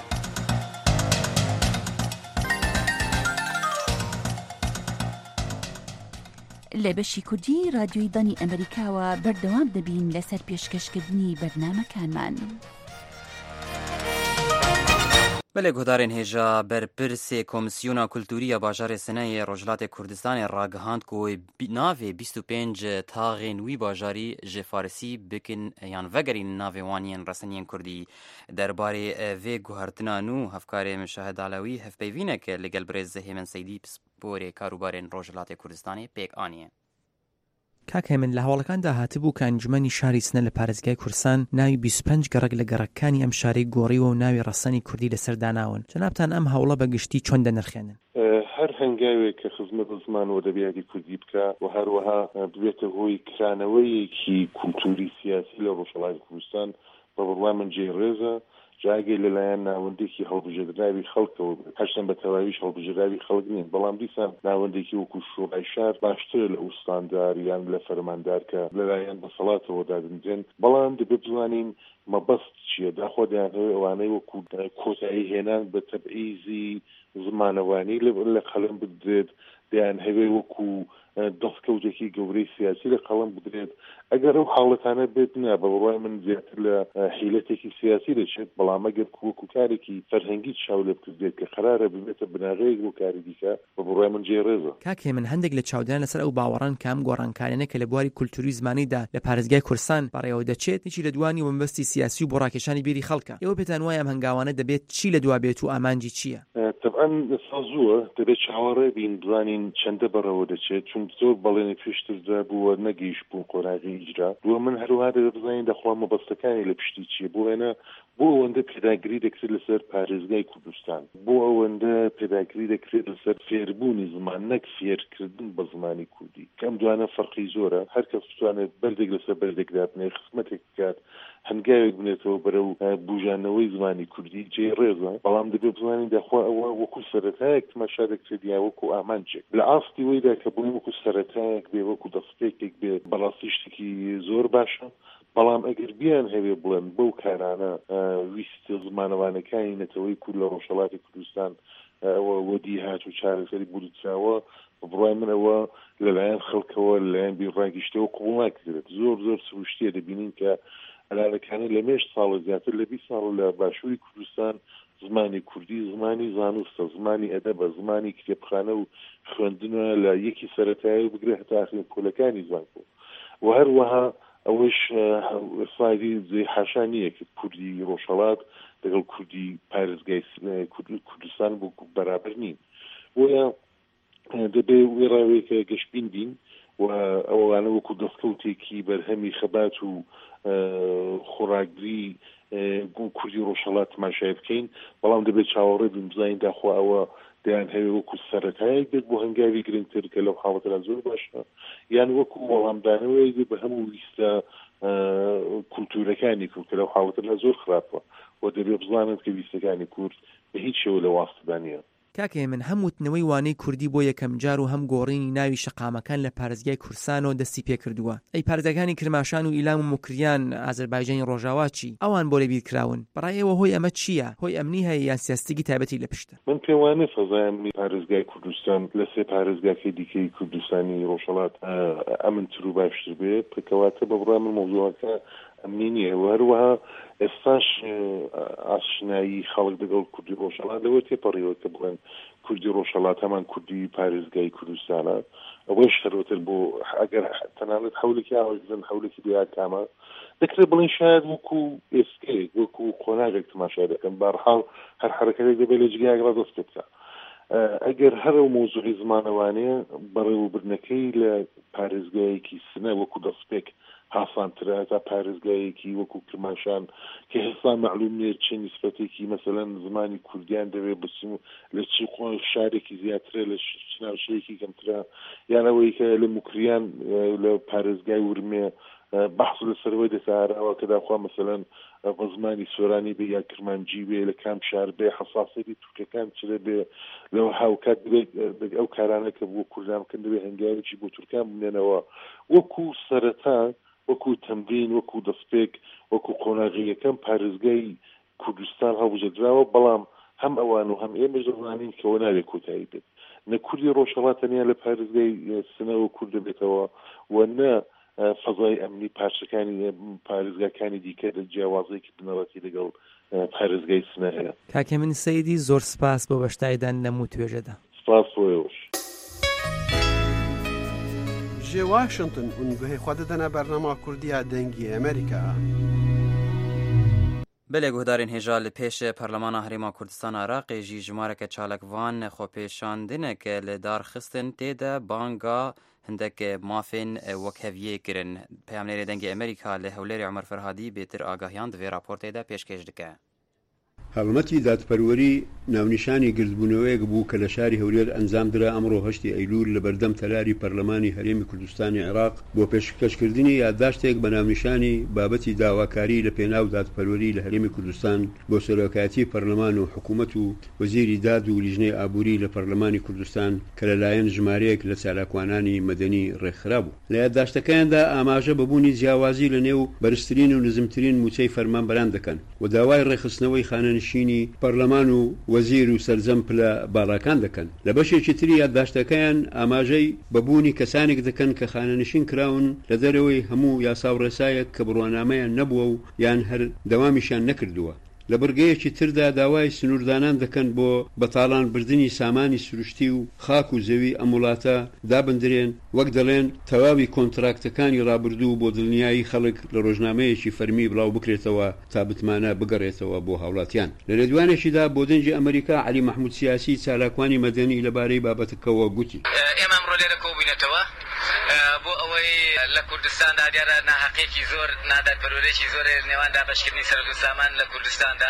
لە بەشی کوردی رادیۆی دانی ئەمریکاوە بەردەوام دەبین لەسەر پێشکەشکردنی بەرنامەکانمان. بەلێ گۆدارên هێژا بەرپرسê Komîsyona Kultûrî ya Bajarê Sineyê Rojhilatê Kurdistanê ragihand ku navê 25 taxên wî bajarî ji Farsî bikin yan vegerîn navê wan yên reseniyên Kurdî. Derbarê vê guhertina nû hevkarê Müşahid Alewî hevpeyvîneke li gel birêz Hêmen Seydî pisporê karûbarên Rojhilatê Kurdistanê pêk aniye. کاک هێمن لە هەواڵەکاندا هاتبوو کە ئەنجومەنی شاری سنە لە پارێزگای کورسان ناوی 25 گەڕک لە گەڕەکانی ئەم شارەی گۆڕیوە و ناوی ڕەسەنی کوردی لەسەرداناون. جەنابتان ئەم هەوڵە بەگشتی چۆن دەنرخێنن؟ هەر هەنگاوێک کە خزمەت زمانەوە دەبیاتی کوردی بکە و هەروەها ببێتە هۆی کرانەوەیەکی کولتوری سیاسی لە ڕۆژهەڵاتی کوردستان بە بڕوای من جێڕێزە، جاگەی لەلایەن ناوەندێکی هەڵبژێردراوی خەڵکەوە هەرچەند بە تەواویش هەڵبژێردراوی خەڵک نین، بەڵام دیسان ناوەندێکی وەکو شوڕای شار باشترە لە ئوستاندار یان لە فەرماندار کە لەلایەن بەسەڵاتەوە دادنجێن. بەڵام دەبێت بزانین مەبەست چییە، داخۆ دەیانەوەی ئەوانەی وەکو کۆتایی هێنان بە تەبعیزی زمانەوانی لە قەڵەم بدرێت، دەیان هەوێ وەکو دەستکەوتێکی گەورەی سیاسی لە قەڵەم بدرێت. ئەگەر ئەو حاڵەتانە بێت نا بە بڕای من زیاتر لە حیلەتێکی سیاسی دەچێت، بەڵام ئەگەر وەکو کارێکی فەرهەنگی چاو لێ بکردێت کە قەرارە ببێتە بناغەیەک بۆ کاری دیکە، بە بڕای من جێڕێزە. کاکێ من هەندێک لە چاودێران لەسەر ئەو باوەڕان کام گۆڕانکارانە کە لە بواری کولتوری زمانیدا لە پارێزگای کورسان بەڕێوە دەچێت هیچی لە دوانی وەمبەستی سیاسی و بۆ ڕاکێشانی بیری خەڵکە. ئێوە پێتان وایە ئەم هەنگاوانە دەبێت چی لە دوا بێت و ئامانجی چییە؟ طبعا سازووە دەبێت چاوەڕێ بین بزانین چەندە بەڕەوە دەچێت، چون زۆر بەڵێنی پێشتردا بووە نەگەیش بوون قۆناغی ئیجرا. دووە من هەروها دەبێت بزانین دەخوا مەبەستەکانی لە پشتی چییە، بۆ وێنە بۆ ئەوەندە پێداگیری دەکرێت لەسەر پارێزگای کوردستان، بۆ ئەوەندە پێداگیری دەکرێت لەسەر فێربوونی زمان نەک فێرکردن بە زمانی کوردی، کەم دوانە فەرقی زۆرە. هەر کەس بتوانێت بەردێک لەسەر بەردێکدا بنێ خزمەتێک بکات هەنگاوێک بنێتەوە بەرەو بوژانەوەی زمانی کوردی جێڕێزە. بەڵام دەبێت بزانین داخوا ئەوە وەکو سەرەتایەک تەماشا دەکرێت یا وەکو ئامانجێک لە ئاستی وەیدا کە بڵێ وەکو سەرەتایەک بێ، وەکو دەستپێکێک بێ، بەڕاستی شتێکی زۆر باشە. بەڵام ئەگەر بیان هەوێ بڵێن بەو کارانە ویست زمانەوانەکانی نەتەوەی کورد لە ڕۆژهەڵاتی کوردستان ئەوە وەدی هات و چارەسەری بودراوە، بڕای من ئەوە لەلایەن خەڵکەوە لەلایەن بیرڕاگیشتەوە قبوڵ ناکرێت. زۆر سروشتیە دەبینین کە هەلالەکانی لە مێشت ساڵە زیاتر لە 20 ساڵ لە باشووری کوردستان زمانی کوردی زمانی زانستە، زمانی ئەدەبە، زمانی کتێبخانە و خوێندنە لە یەکی سەرەتایی بگرێت هەتا ئاخرین پۆلەکانی زانکۆ. و هەروەها ئەوەش سایدی جێ حاشا نییە کە کوردی ڕۆژهەڵات لەگەڵ کوردی پارێزگای کوردستان بۆ بەرابەر نین. وە دەبێ وێڕاوەیەکە گەشتبین بین و ئەوانە وەکو دەستکەوتێکی بەرهەمی خەبات و خۆراکگری کوردی ڕۆژهەڵات تەماشای بکەین. بەڵام دەبێت چاوەڕێ بین بزانین داخوا ئەوە دەیان هەوێ وەکو سەرەتایەک بێت بۆ هەنگاوی گرنگتر کە لەو حاڵەتەدا زۆر باشە، یان وەکو وەڵامدانەوەی بە هەموو ویستە کولتورەکانی کورد کە لەو حاڵەتەدا زۆر خراپە و دەبێت بزانن کە ویستەکانی کورد بە هیچ شێوە لە واستەدا نییە. کاکێ من هەمووتنەوەی وانەی کوردی بۆ یەکەم جار و هەم گۆڕینی ناوی شەقامەکان لە پارێزگای کورسانەوە دەستی پێ کردووە. ئەی پارێزەکانی کرماشان و ئیلام و موکریان ئازەربایجانی ڕۆژاوا چی؟ ئەوان بۆ لەبیر کراون. بەڕای ئێوە هۆی ئەمە چییە؟ هۆی ئەمنی هەیە یان سیاستێکی تایبەتی لە پشتە؟ من پێم وانە فەزای ئەمنی پارێزگای کوردستان لە سێ پارێزگاکەی دیکەی کوردستانی ڕۆژهەڵات ئەمنتر و باشتر بێت، کەواتە بە بڕای من مەوزوعەکە ئەمنی نییە. و هەروەها ئێستاش ئاشنایی خەڵک لەگەڵ کوردی ڕۆژهەڵات لەوە تێپەڕیەوە کە بڵێن کوردی ڕۆژهەڵات هەمان کوردی پارێزگای کوردستانە. ئەوەش هەرۆتر بۆ ئەگەر تەنانەت هەولێکی ئاوەزن هەولێکی بێکامە دەکرێت بڵێن شاید وەکو ئێسکەیەک وەکو قۆناغێک تەماشا دەکەن. بەرحاڵ هەر حرەکەتێک دەبێت لە جگایەکدا دەست پێ بکات. ئەگەر هەر ئەو مۆزوعی زمانەوانەیە بەڕێوەبردنەکەی لە پارێزگایەکی سنە وەکو دەستپێک هاسانترە تا پارێزگایەکی وەکو کرماشان کە هێستا معلوم نییە چه نیسبەتێکی مەسەلەن زمانی کوردیان دەوێت بچین لە چی شارێکی زیاترە لە ناوچەیەکی کەمترە، یان ئەوەی کە لە موکریان لە پارێزگای ورمێ بەحث لەسەرەوەی دەساراوە کە داخوا مەسەلەن بە زمانی سۆرانی بێ یا کرمانجی بێ لە کام شار بێ حەساسیەتی تورکەکان چرە بێ لەو هاوکات دەبێت ئەو کارانە کە بۆ کوردان بکەن دەبێت هەنگاوێکی بۆ تورکان بنێنەوە وەکو سەرەتا وەکو تەمرین وەکو دەستپێک وەکو قۆناغیەکەم پارێزگای کوردستان هەڵبژێردراوە. بەڵام هەم ئەوان و هەم ئێمەش دەزانین کەەوە نابێت کۆتایی بێت. نە کوردی ڕۆژهەڵات تەنیا لە پارێزگای سنەوە کورد دەبێتەوە و نە فەزای ئەمنی پارچەکانی پارێزگاکانی دیکە لە جیاوازێکی بنەڕەتی لەگەڵ پارێزگای سنە هەیە. کاکە من سەیدی زۆر سپاس بۆ بەشداریدان لەموو توێژەدا. سپاس بۆیەوەش. جێ واشنگتن اونگوهی خوا دەدەنە بەرنامە کوردیە دەنگی ئەمریکا. بەلێ گوهدارین هێژا لە پێشە پەرلەمانە هەرێما کوردستان عراقێژی ژمارەکە چالکوان خۆپێشاندنێکە لە دارخستن تێدا بانگا هەندێک مافین وەک هەڤیە کرن. پەیامنێری دەنگی ئەمریکا لە هەولێری عومەر فەرهادی بێتر ئاگاهیان دوێ راپۆرتێدا پێشکەش دکە. هەڵمەتی دادپەروەری ناونیشانی گردبوونەوەیەک بوو کە لە شاری هەولێر ئەنجامدرا ئەمڕۆ 8 ئەیلول لە بەردەم تەلاری پەرلەمانی هەرێمی کوردستانی عێراق بۆ پێشکەشکردنی یادداشتێک بە ناونیشانی بابەتی داواکاری لە پێناو دادپەروەری لە هەرێمی کوردستان بۆ سەرۆکایەتی پەرلەمان و حکوومەت و وەزیری داد و لیژنەی ئابووری لە پەرلەمانی کوردستان کە لەلایەن ژمارەیەک لە چالاکوانانی مەدەنی ڕێکخرا بوو. لە یادداشتەکاندا ئاماژە بەبوونی جیاوازی لە نێو بەرزترین و نزمترین موچەی فەرمانبەران دەکەن و داوای ڕێخستنەوەی خانەنشینی پەرلەمان و وەزیر و سەرجەم پلە باڵاکان دەکەن. لە بەشێکی تری یادداشتەکەیان ئاماژەی بەبوونی کەسانێک دەکەن کە خانەنشین کراون لە دەرەوەی هەموو یاسا و ڕێسایەک کە بڕوانامەیان نەبووە و یان هەر دەوامیشیان نەکردووە. لە بڕگەیەکی تردا داوای سنووردانان دەکەن بۆ بەتاڵان بردننی سامانی سروشتی و خاک و زەوی ئەم وڵاتە دابدرێن وەک دەڵێن تەواوی کۆنتراکتەکانی ڕابردوو بۆ دڵنیایی خەڵک لە ڕۆژنامەیەکی فەرمی بڵاو بکرێتەوە تا بتمانە بگەڕێتەوە بۆ هاوڵاتیان. لە لێدوانێکیدا بۆ دەنجی ئەمریکا عەلی مەحموود سیاسی چالاکوانی مەدەنی لەبارەی بابەتەکەوە گوتی ئێمە ئەمڕۆ لێرە کۆبووینەتەوە بۆ ئەوەی لە کوردستاندا دیارە ناحەقێکی زۆر نادادپەروەرێکی زۆر نێوان دابەشکردنی سەرۆک و سامان لە کوردستاندا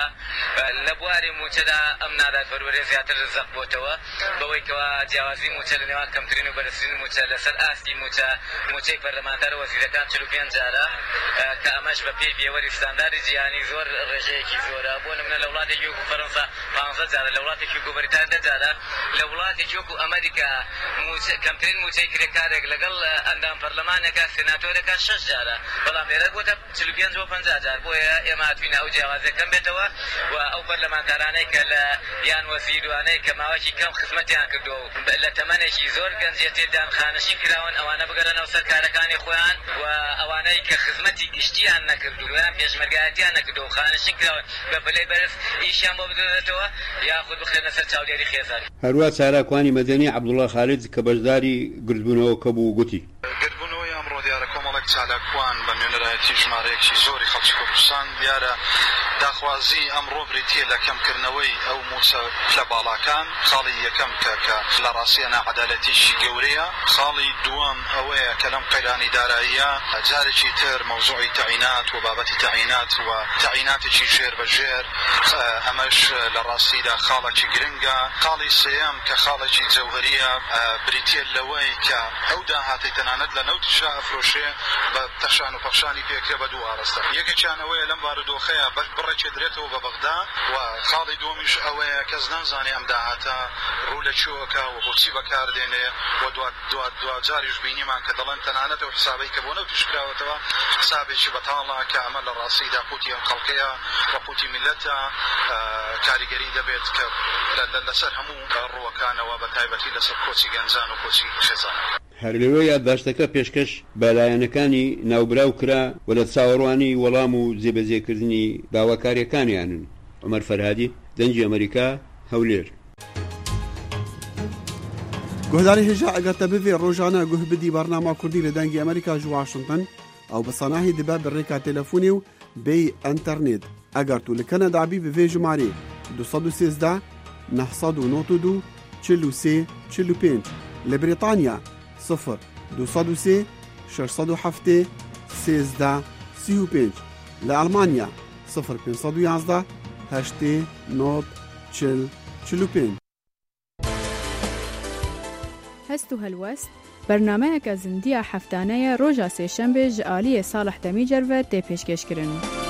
لە بواری موچەدا ئەم نادادپەروەرێ زیاتر زەق بۆتەوە بەوەی کەوا جیاوازی موچە لە نێوان کەمترین و بەرزترین موچە لەسەر ئاستی موچەی پەرلەمانتار وەزیرەکان 45 جارە کە ئەمەش بە پێی پێوەری ستانداری جیهانی زۆر ڕێژەیەکی زۆرە. بۆ نمونە لە وڵاتێکی وەکو فەڕەنسا 15 جارە، لە وڵاتێکی وەکو بەریتانیا 10 جارە، لە وڵاتێکی وەکو ئەمریکا کەمترین موچەی کرێکارێک لەگەڵ ئەندام پەرلەمانێکە سێناتۆرێکە 6 جارە، بەڵام لێرە بۆتە 45 بۆ 50 جار. بۆیە ئێمە هاتووینە ئەو جیاوازەکەم بێتەوە و ئەو پەرلەمانتارانەی کە لە یان وەزیروانەی کە ماوەکی کەم خزمەتیان کردو لە تەمەنێکی زۆر گەنجێ تێدان خانەشین کراون ئەوانە بگەرەنەوە سەر کارەکانی خۆیان و ئەوانەی کە خزمەتی گشتیان نەکردو یان پێشمەرگایەتیان نەکردو و خانەشین کراون بە پلەی بەرز ئیشیان بۆ بدرێتەوە یاخود بخرێنە سەر چاودێری خێزان. هەروە چالاکوانی مەدەنی عەبدوڵڵا خالید کە بەشداری گردبوونەوەکە بوو گوتی چالاکوان بە نوێنەرایەتی ژمارەیەکی زۆری خەڵکی کوردستان دیارە داخوازی ئەمڕۆ بریتیە لە کەمکردنەوەی ئەو موچە لە باڵاکان. خاڵی یەکەم کە لە ڕاستیە ناعەدالەتیشی گەورەیە. خاڵی دووەم ئەوەیە کە لەم قەیرانی داراییە جارێکی تر مەوزوعی تەعینات و بابەتی تەعینات و تەعیناتێکی ژێر بە ژێر ئەمەش لە ڕاستیدا خاڵێکی گرنگە. خاڵی سێەم کە خاڵێکی جەوهەریە بریتیە لەوەی کە ئەو داهاتی تەنانەت لە نەوتشا ئەفرۆشێ بە تەشان و پەخشانی پێکرێ بە دوو ئاڕستە. یەکێکیان ئەوەیە لەم بارودۆخەیە بڕێکێدرێتەوە بە بەغدا و خاڵی دووەمیش ئەوەیە کەس نەزانێ ئەم داهاتە ڕوو لە چۆکە و بۆچی بەکاردێنێ و دوجاریش بینیمان کە دەڵێن تەنانەت و حسابەی کە بۆ نەوتش کراوەتەوە حسابێکی بەتاڵە کە ئەمە لە ڕاستیدا قوتی ئەم خەڵکەیە و قوتی میلەتە. کاریگەری دەبێت کە لەسەر هەموو ڕووەکانەوە بە تایبەتی لەسەر کۆچی گەنجان و کۆچی خێزان. هەر لەوێ یادداشتەکە پێشکەش بەلایەنەکانی ناوبراو کرا و لە چاوەڕوانی وەڵام و جێبەجێکردنی داواکاریەکانیانن. عومەر فەرهادی، دەنجی ئەمریکا، هەولێر. گۆداری هێژا ئەگەرتە بڤێ ڕۆژانە گوه بدی بەرنامە کوردی لە دەنگی ئەمریکا ژ واشنگتن ئەو بەساناهی دەبێت بەڕێکا تەلەفۆنی و بێی ئەنتەرنێت. ئەگەر تو لە کەنەدابی بڤێ ژمارە 213 992 43 45. لە بریتانیا 0 607 13 35. لە ئەڵمانیا 0 511 8 9 40 45. هەست و هەلوەست بەرنامەیەکە زندیە هەفتانەیە ڕۆژە سێشەمبێ ji aliyê Salih Demîcer ve tê pêşkêşkirin.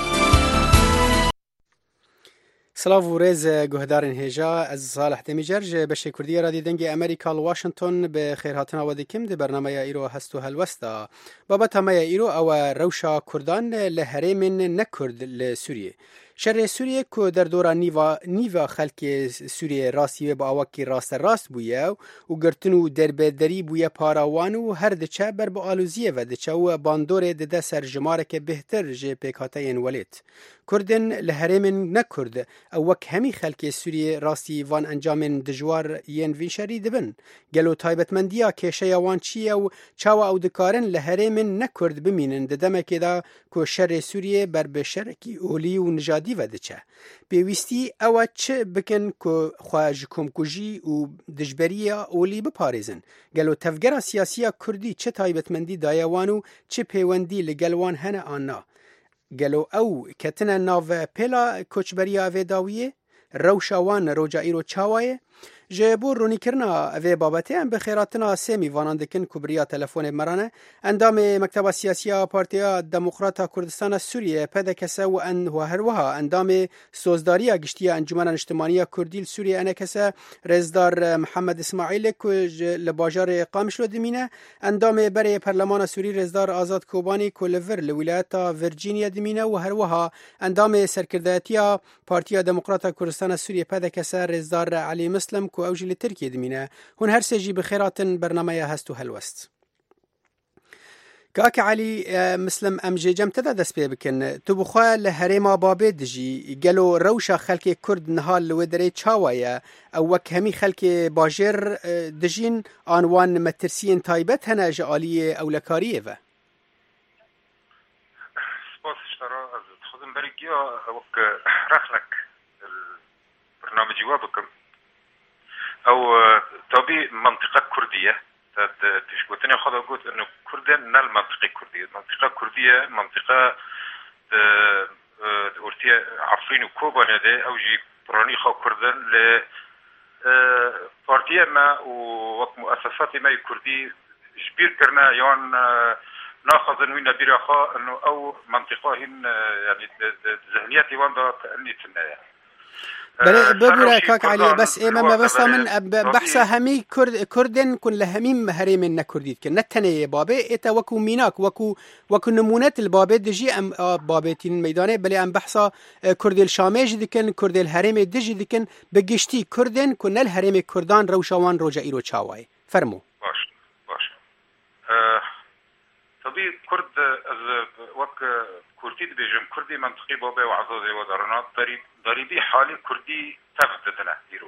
سلااو و ڕێز گوهدارن هێژا ئەز ساڵح دەمیجەر بەشی کوردی رادی دەنگی ئەمریکا لە واشنگتن بە خێرهاتنەوە دەکەم دە بەرنامەیە ئیرۆ هەست و هەلوەستە بابەت هەمەیە ئیرۆ ئەوە ڕەوشە کوردان لە هەرێمن نەکورد لە سووریە. شەڕێ سووریە کۆ دەردۆرە نیڤە خەلکی سووریە ڕاستیوێ بە ئاوەکی ڕاستە ڕاست بوویە و گرتن و دەربێدەری بوویە پاراوان و هەر دچە بەر بە ئالوزیەوە دچەوە باندۆرێ دەدە سەر ژمارەکە بهتر ژێ پێکاتەیەن وەلێت. کوردن لە هەرێمن نەکورد ئەو وەک هەمی خەلکی سووریە ڕاستی وان ئەنجامن دژوار یەن ڤینشەری دەبن. گەلۆ تایبەتمەندیە کێشەیە وان چییە و چاوە ئەو دکارن لە هەرێمن نەکورد بمینن دەدەمەکێدا کۆ شەڕێ سووریە بەر بە شەرەکی ئۆلی و نژادی وەدەچە. پێویستی ئەوە چ بکەن کۆ خواژ کۆمکوژی و دژبەریە ئۆلی بپارێزن. گەلۆ تەفگەرە سیاسیە کوردی چه تایبەتمەندی دایەوان و چه پەیوەندی لەگەلوان هەنە ئانا. گەلۆ ئەو کەتنە ناوە پێلا کۆچبەریە ئەڤێداویە روشاوان روجا ایرو چاوایه جه بو رونی کرنا اوی بابته هم بخیراتنا سیمی وانان دکن کبریا تلفون مرانه اندام مکتب سیاسی پارتیا دموکراتا کردستان سوریه پدکسه و ان و هروها اندام سوزداری گشتی انجمن اجتماعی کردی سوریه انکسه رزدار محمد اسماعیل که لباجار اقام شد دمینه اندام بره پارلمان سوری رزدار آزاد کوبانی کولور لولایت ورجینیا دمینه و هروها اندام سرکرداتیا پارتیا دموکراتا کردستان سوریه پدکسه رزدار علی مسلم کو اوجی ترکیه دمینه هون هر سجی بخیراتن برنامه هستو هلوست کاک علی مسلم امجی جم تدا دست پی بکن تو بخوا لهرما بابه دجی گلو روشا خلک کرد نهال لودره چاوایه او وک همی خلک باجر دجین آنوان مترسین تایبت هنه جعالی اولکاریه و سپاس اشترا از خودم برگیا وک رخلک البرنامج جوابكم او طبي منطقه كرديه تشبوتني خذ اقول انه كردن نال منطقه كرديه منطقه كرديه منطقه اورتيا عفرين وكوبا هذا او جي براني خو كردن ل بارتيه ما ومؤسسات ما كردي جبير كرنا يون ناخذ وين بيرخا انه او منطقه هن يعني ذهنيتي واندا كاني تنايا ببرا كاك علي بس ما بس من بحثا همي كردن كن لهمي هريم نكرديت كن نتنه بابه اتا وكو ميناك وكو نمونات البابه دجي ام بابتين ميدانه بلي ام بحثا كرد الشامج دكن كرد الهريم دجي دكن بگشتي كردن كن الهريم كردان روشاوان روجا ايرو چاواي فرمو باش طبيعي كرد از وك كردي بيجم كردي منطقي بابه وعزازي ودرنات ضريبي حالي كردي تغددنا ديرو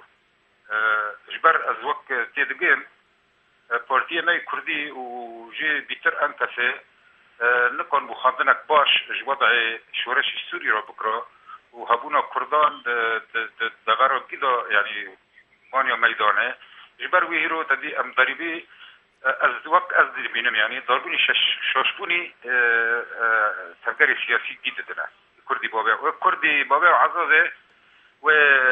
جبر از وك تيدقين بارتيه ماي كردي وجي بيتر انكسي نكون بخاندنك باش وضع شورش السوري را بكرا وهبونا كردان دغارو كده يعني مانيا ميدانه جبر ويهرو تدي ام ضريبي از وقت از بینم يعني ضربوني شاشبوني تفكير سياسي جديد دنا كردي بابا وعزازه و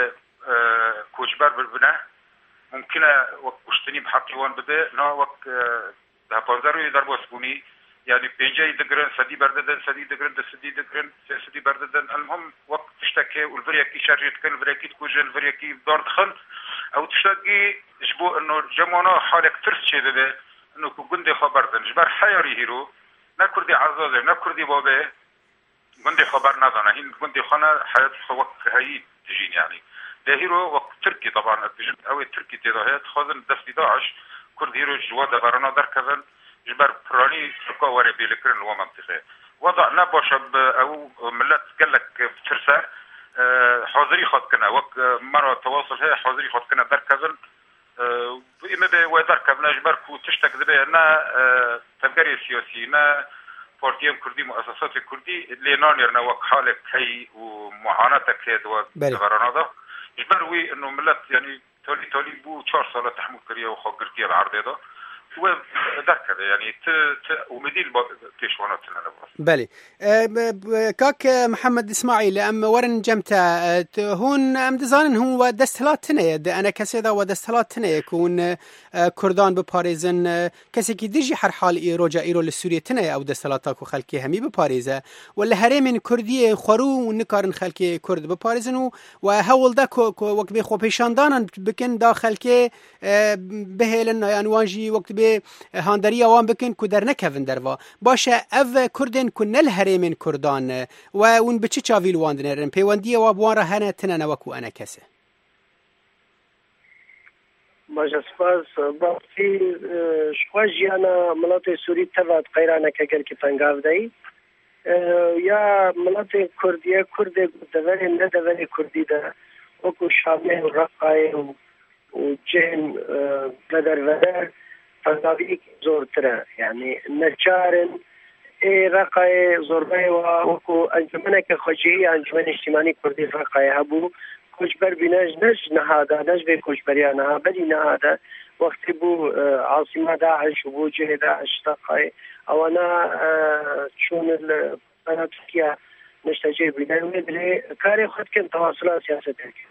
كوشبار بالبناء ممكن وقتني بحقي وان بده نا وقت ده بازارو ضربوا سبوني يعني بينجي دقرن سدي برددن سدي دقرن سدي برددن المهم وقت تشتكي والفريقي شارجت كان الفريقي تكوجن الفريقي دار دخل او تشتكي جبو انه جمعنا حالك ترس شيء ده انه كوندي خبردن جبر حياري هيرو نا كردي عزازه نا كردي بابه كوندي خبر ندانه هين كوندي خانه حيات وقت هي تجين يعني ده هيرو وقت تركي طبعا بجد اوي تركي تداهيت خازن دفي داعش كرد هيرو جوا دغرنا دركفن جبر براني تركا وري بيلكرن و منطقه وضع نباش او ملت قالك بترسه حاضري خد كنا وقت مره تواصل هي حاضري خد كنا دركفن اما به ودار كبنا جبر كو تشتك ذبه نا تفكير سياسي نا بارتيام كردي مؤسسات كردي اللي نانيرنا وك حالك هي ومعاناتك هي دغرانادا جبر وي انه ملت يعني تولي بو 4 سنه تحمل كريه وخاقرتي العرض هذا هو ذكر يعني ومدير تيشواناتنا بله كاك محمد اسماعيل ام ورن جمتا هون ام دزانن هو دستهلات تنه انا كسيدا ودستهلات تنه يكون كردان بباريزن كسي كي دجي حر حال روجا ايرو لسوريا تنه او دستهلاتك خلكي همي بباريزه ولا هرم كرديه خرو ونكارن خلكي كرد بباريزن وهول داك وقت بخو بيشاندان بكن داخل كي بهلن يعني وانجي وقت به هاندریا وان بکن کو در نکوین دروا باشه او کردن کو نل هرمن کردان و اون بچه چاویل واندنرن پیوندی و بوان را هنه تنه وکو انا کسه باشه سپاس باقی شخواجی انا ملات سوری تبعت قیرانه که که پنگاو دی یا ملات کردیه کرده دوری ندوری کردی ده وکو شامه و رقای و جهن بدر ودر فضاوی زورتره يعني نجارن رقای زوربای و وکو انجمنه که خوشی انجمن اجتماعی کردی رقای هبو کشبر بینج نهاده نج به کشبریان ها بلی نهاده وقتی بو عاصمه داعش و بو جه داعش رقای او انا چون انا ترکیه نشتجه بیدن میدره کاری خود کن تواصلات سیاست کن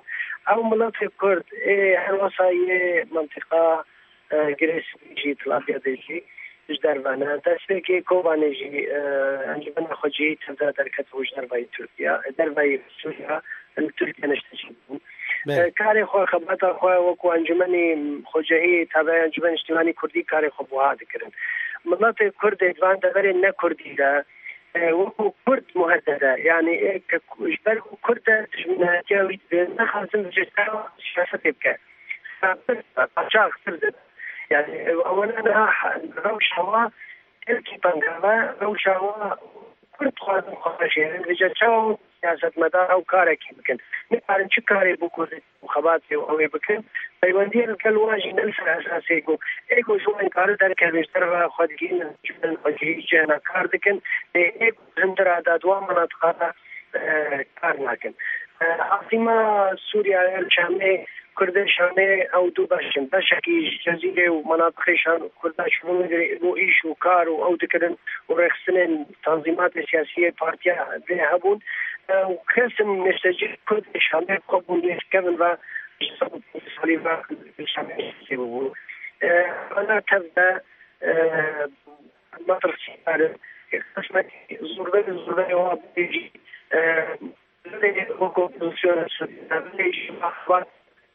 او ملت کرد هر وصای منطقه گریسیجی طلابیا دیجی جدربانه دسته که کوبانجی انجمن خوجی تبدا درکت وش دربای ترکیه دربای سوریا ترکیه نشتشی کاری خو خبرت خو وکو انجمن خوجی تابع انجمن اجتماعی کردی کاری خو بواد کردن ملت کرد ادوان دبر نه کردی ده وكو كرد مهدده يعني اجبر كرد تجمينات جاوي نخلصن جسارة شاشة يبكى فبشاق تردد يعني اولا روشاوا تلكي بانقاما روشاوا كرد خوازم خواشيرين رجال شاو سياسة مدار او كاركي بكن نقارن شو كاري بو كرد مخاباتي وهوي بكن فيواندير الكالواجي نلسل اساسيكو ايكو شو انكار در كالمشتر خودگين جبن خودگي جانا كار دكن ايكو زندر عداد ومناطقة كار ناكن عاصمة سوريا الشامية كردستان او دو باشن بشكي جزيرة ومناطق شان كردستان رؤيش وكار او دكرن ورخصن تنظيمات سياسية بارتيا ذهبون وقسم نستجيب كردستان قبول يسكن و صليبا الشامية سيبون انا تبدا مطر سيارة قسمة زربة وابيجي وكو بوزيشن سوريا اخبار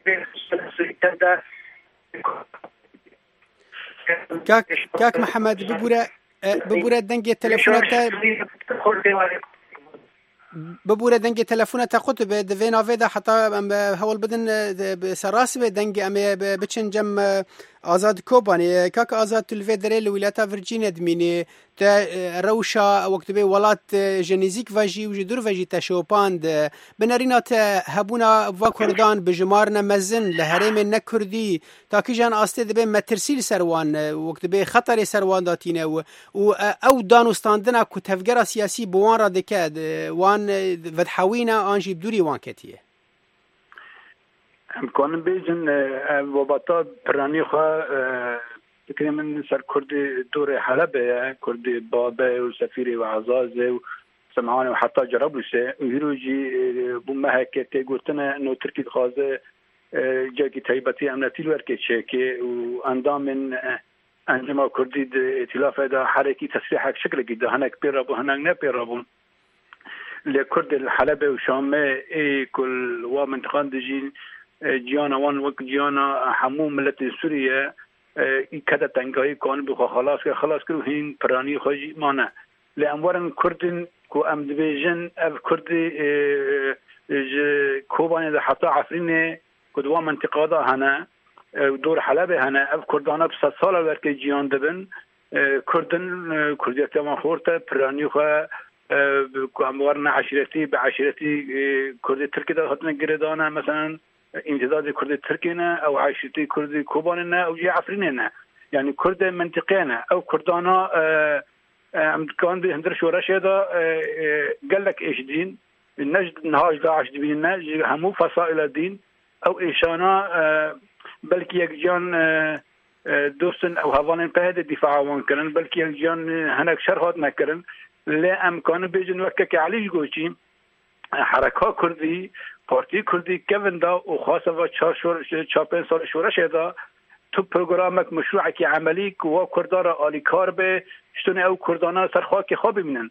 كاك محمد ببورة دنجي تلفونات ببورة دنجي تلفونات قطب دفينا فيدا حتى هول بدن بسراس بدنجي أمي بتشن جم آزاد كوباني كاك آزاد تلفيدري لولايات فيرجينيا دميني تا روشا وقت بي ولات جنيزيك فاجي وجدور فاجي تشوباند بنارينا هبونا وكردان بجمارنا مزن لهريم نكردي تاكي جان آسته دبي مترسيل سروان وقت بي خطر سروان داتينه او دانوستاندنا كتفجر سياسي بوان را دكاد وان ودحوينا آنجي بدوري وان كتيه امکان بیجن وباتا پرانی خوا فکر من سر کرد دور حلب کرد بابه و سفیر و عزاز و سمعان و حتی جرابلوسه و هیروجی بومه که تگوتنه نو ترکی خوازه جاکی تایباتی امنیتی الورکه چه که و اندام من انجام کردی ائتلاف دا حرکی تصریح شکل گیده هنک پیرابو هنک نه پیرابو لکرد الحلب و شامه کل و منطقان دجین جیانا وان وقت جیانا همون ملت سوریه کده تنگایی کان بخوا خلاص کرو هین پرانی خوشی مانه لامورن کردن کو امدبیجن اف کردی کوبانی ده حتی عفرینه کدوا منطقه دا هنه دور حلب هنه اف کردانا بسات ساله ورکه جیان دبن کردیت ما خورته پرانی خواه امورن عشیرتی به عشیرتی کردی ترکی دا حتما گردانه مثلا امتداد كرد تركينا او عايشتي كرد كوباننا او جي عفريننا يعني كرد منطقينا او كردانا كان بهندر شورش هذا قال لك ايش دين النجد نهاج داعش ديننا همو فصائل دين او ايشانا بلكي يجان دوستن او هوانن بهذا الدفاع وان كان بلكي يجان هناك شرحات نكرن لا امكان بيجن وكك علي جوجي حركه كردي پارتی کردی کون دا و خاصه و 4-5 سال شورش دا تو پروگرامک مشروع کی عملی که و کردار آلی کار به شتون او کردانا سرخوا که خواب ببینن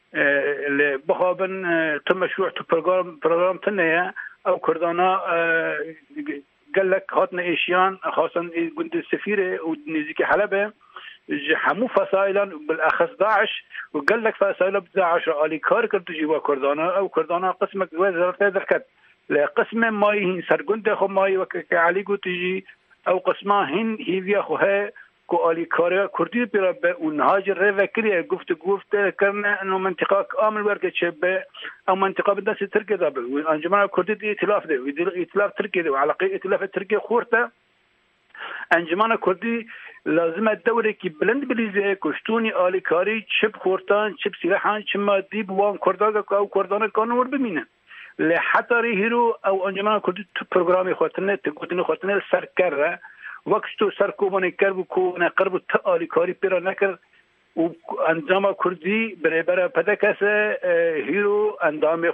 بخوابن تو مشروع تو پروگرام تنه او کردانا قال لك هاتنا ايشيان خاصه قند السفيره ونزيك حلب همو فصائلا بالاخص داعش وقال لك فصائل داعش آلی کار کرد جوا کردانا او کردانا قسمك وزارت دركت لقسم ماي سرگند خو ماي وك علي گوتجي او قسمه هن هي خوها کو آلی کار کردی برابه و نهاج روکری گفت کرنا انه منطقه کامل ورکه چبه او منطقه بدس ترکیه دابه و انجمن کردی ائتلاف ده و ائتلاف ترکیه ده و علاقه ائتلاف ترکیه خورته انجمن کردی لازم الدوله کی بلند بلیزه کشتونی آلی کاری چب خورتان چب سلاحان چب مادی بوان کرداگا او کردان کانور بمینه لحتى هيرو او انجمن کردی تو پروگرامی خاطرنه تگوتنی خاطرنه سرکره وقتو سرکوبانی کرد و کو نقرب تعالی کاری پیرا نکرد و انجام کردی برای پدکس هیرو اندام خالد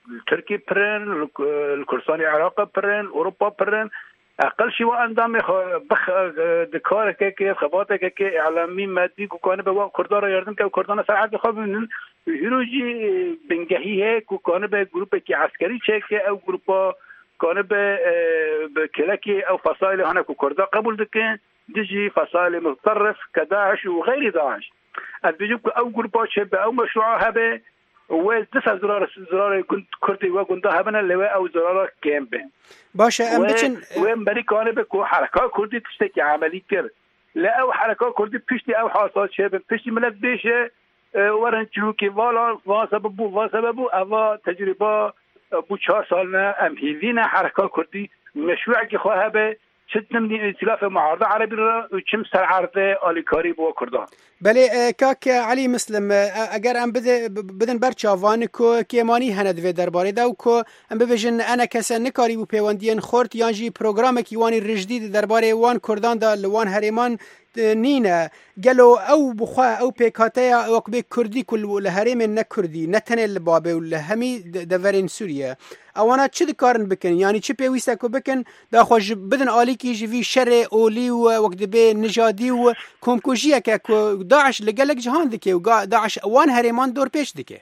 تركي برن الكردستان العراق برن أوروبا برن أقل شيء وأندام بخ دكار كي خباطة كي إعلامي مادي كوكان بوا كردارا يردن كردانا ساعات خاب من هيروجي بنجهيه كوكان بجروب كي عسكري شيء أو جروب كان بكلاكي أو فصائل هنا كردا قبل دكان دجي فصائل متطرف كداعش وغير داعش أدبيجوك أو جروبات شبه أو مشروع هبه ودسا زرار كردي وقندا هبنا اللي أو زرار كامبين باشا أم بتشن وأمريكا بكو حركات كردي تشتكي عملي كر لا أو حركات كردي بتشتي أو حاصل شبه بتشتي ملك بيشه ورنشوكي والا واسببو أوا تجربة بو 4 سالنا ام هیوینا حرکات کردی مشروع که خواه به چت نمدی ائتلاف معارضه عربی را و چم سر عرضه آلیکاری بو کردان بله کاک علی مسلم اگر ام بدن برچاوان کو کیمانی هند و درباره داو کو ام بویژن انا کسا نکاری بو پیوندین خورت یانجی پروگرام کیوانی رجدید درباره وان کردان دا لوان هریمان نینه گلو او بخوا او پیکاتیا او به کردی کل هرم نکردی نتنه لبابه ول همی دورین سوریه اوانا چه دکارن بکن یعنی چه پیوسته کو بکن دا خوش بدن عالی کی جوی شر اولی و وقت به نژادی و کومکوجیه که داعش لگلک جهان دکه و داعش وان هرمان دور پیش دکه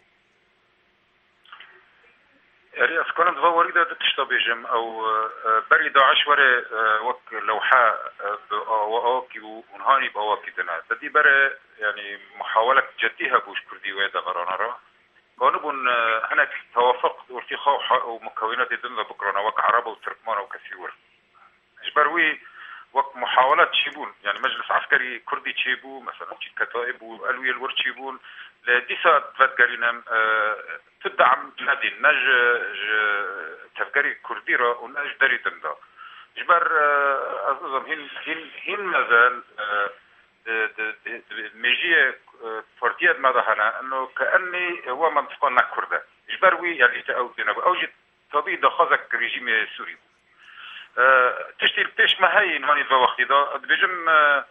يعني أسكنت فوريدا تشتبيجم أو بري داعش ورا وك لوحة وأوكي ونهاني بأوكي دنا تدي برا يعني محاولة جديها بوش كردي ويدا غرانرا كانوا هناك توافق وارتخاء ومكونات الدنيا بكرنا وك عرب وتركمان وكسيور إجبروي وك محاولات تشيبون يعني مجلس عسكري كردي تشيبو مثلا كتائب وألوية الورد تشيبون لديسا تفكرين تدعم نادي نج تفكري كرديرا ونج داري تندا جبر أظن هين مازال ميجية فرديات ماذا هنا إنه كأني هو منطقة نكردة جبروي يعني تأودنا أوجد طبيعي دخازك رجيم سوري تشتي البيش ما هي نهاني ذا وقت ده بيجم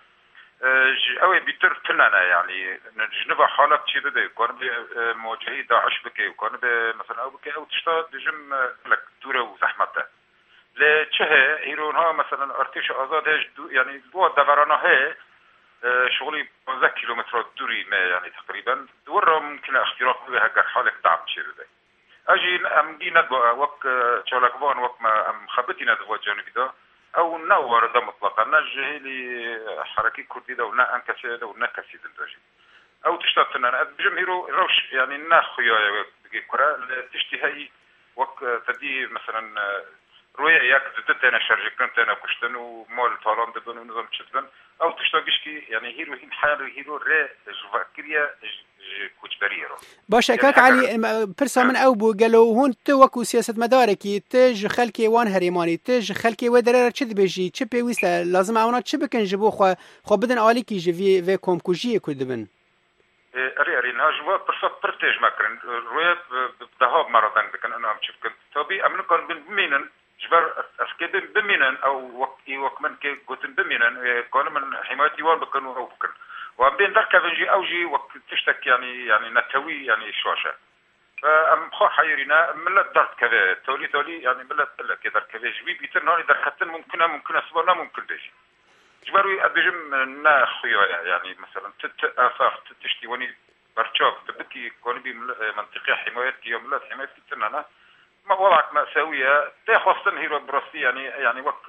أوي بيتر تنانا يعني نجنبها حالات شيء ده يكون بمواجهة داعش بكي يكون مثلا أو بكي أو تشتاد بيجم لك دورة وزحمته لشهة هيرونها مثلا ارتش آزاد يعني دو دورانه هي شغلي 15 كيلومتر دوري ما يعني تقريبا دورة ممكن اختراق بها كر حالك دعم شيء ده أجي أمدي ندوة وق شالكوان وق ما خبتي ندوة جانبي ده أو نور ده مطلقا نجه لي حركة كردي ده ونا أنكسي ده ونا كسي دندوجي أو تشتغلنا بجمهيرو روش يعني ناخويا بيجي كرة تشتي هاي وق تدي مثلا رؤية ياك زدت أنا شرجكن أنا كشتن ومال طالان دبن ونظام شدن أو تشتغلش كي يعني هيرو هين حال هيرو رأي جوكريا كوتشبريرو باشه كاك علي برسا من أو بو قالوا هون توكو سياسة مداركي تج خلكي وان هريماني تج خلكي ودرر چد بيجي چه بيويستا لازم اونا چه بكن جبو خو بدن عالي كي جي في كومكوجيه كدبن اري ناجوا برسا برتج ماكرن رويت بتهاب مرضان بكن انا مشفكن توبي امن كون بمينن جبر اسكيد بمينن او وقت من كي قوتن بمينن كون من حمايه ديوان بكن او بكن وبين ذاك بنجي اوجي وقت تشتك يعني نتوي يعني شوشه فام خو حيرنا ملت درت كذا تولي يعني ملت كذا كذا جوي بيتر نهار درختن ممكن اسبوعنا ممكن بيجي جبروي ابجم نا خويا يعني مثلا تتافاف تشتي وني برشوك تبكي كون بي منطقه حمايه يوم لا حمايه تنانا ما وضعك مأساوية تاخذن هيرو بروسي يعني وقت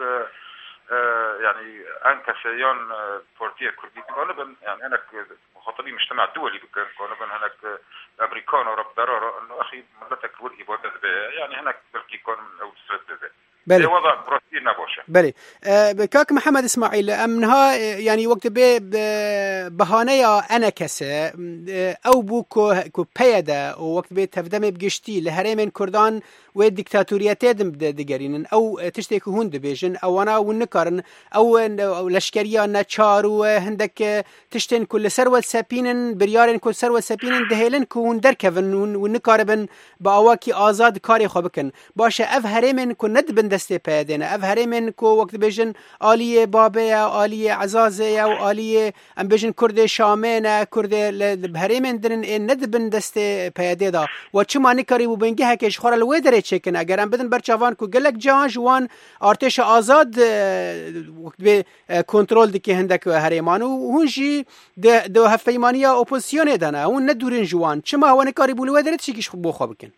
يعني أنكسيون بورتية كردية غالبا يعني أنا مخاطبي مجتمع دولي بكون غالبا هناك الأمريكان ورب ضرورة إنه أخي ملتك ولي بودد يعني هناك بركي كون من أول سرد بله وضع بروسي نبوشه بله كاك محمد إسماعيل أمنها يعني وقت بهانه أنا كسه أو بو كو بيدا ووقت تفدم بجشتي لهرمين كردان والديكتاتوريات دقرين أو تشتكي هون دبيجن أو أنا ونكرن أو لشكريا نتشار وهندك تشتن كل سروة سابين بريارن كل سروة سابين دهيلن كون دركفن ونكاربن بأواكي آزاد كاري خبكن باشا أف هرمين كون ندبن دسته پیدانه اف هرمن کو وقت بجن آلیه بابه آلیه عزازه و آلیه ام بجن کرد شامنه کرد هرمن درن ندبن دسته پیاده دا و چه معنی کاری بو بنگه هکش خورا لوی داره چکن اگر ام بدن برچوان کو گلک جوان جوان ارتش آزاد وقت به کنترل دکی هندک هرمان و هونجی دو هفیمانیا اپوزیسیون دانه اون ندورن جوان چه ما وان کاری بو لوی داره چیکش بو خو بکن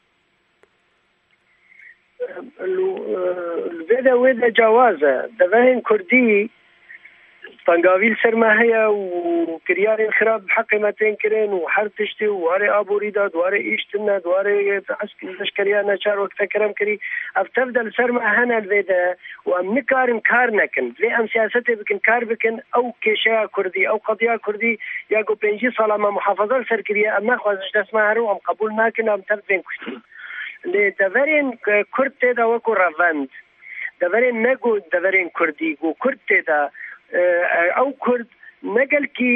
وێدە جیاوازە دەبێن کوردی تەنگاویل سەرما هەیە و کریارên خراپ حەقێمە تێن کرێن و هەر تشتی و وارێ ئابووریدا دوارێ ئیشتنە دوارێ لەشکریان نەچار وەکتەکەرم کردی ئەف تەفدە لە سەرما هەنە لێدە و ئەم نکارن کار نەکەن لێ ئەم سیاسەتێ بکن کار بکن ئەو کێشەیە کوردی ئەو قەدیا کوردی یاگۆ 5 ساڵە محافەزە سەرکردە ئەم نەخوازش دەستما هەرو ئەم قبول ناکەن ئەم تەفدێن کوشتی لێ دەڤەرێن کورد تێدا وەکو ڕەڤەند دەڤەرێن نەگو دەڤەرێن کوردی گو کورد تێدا ئەو کورد نەگەلکی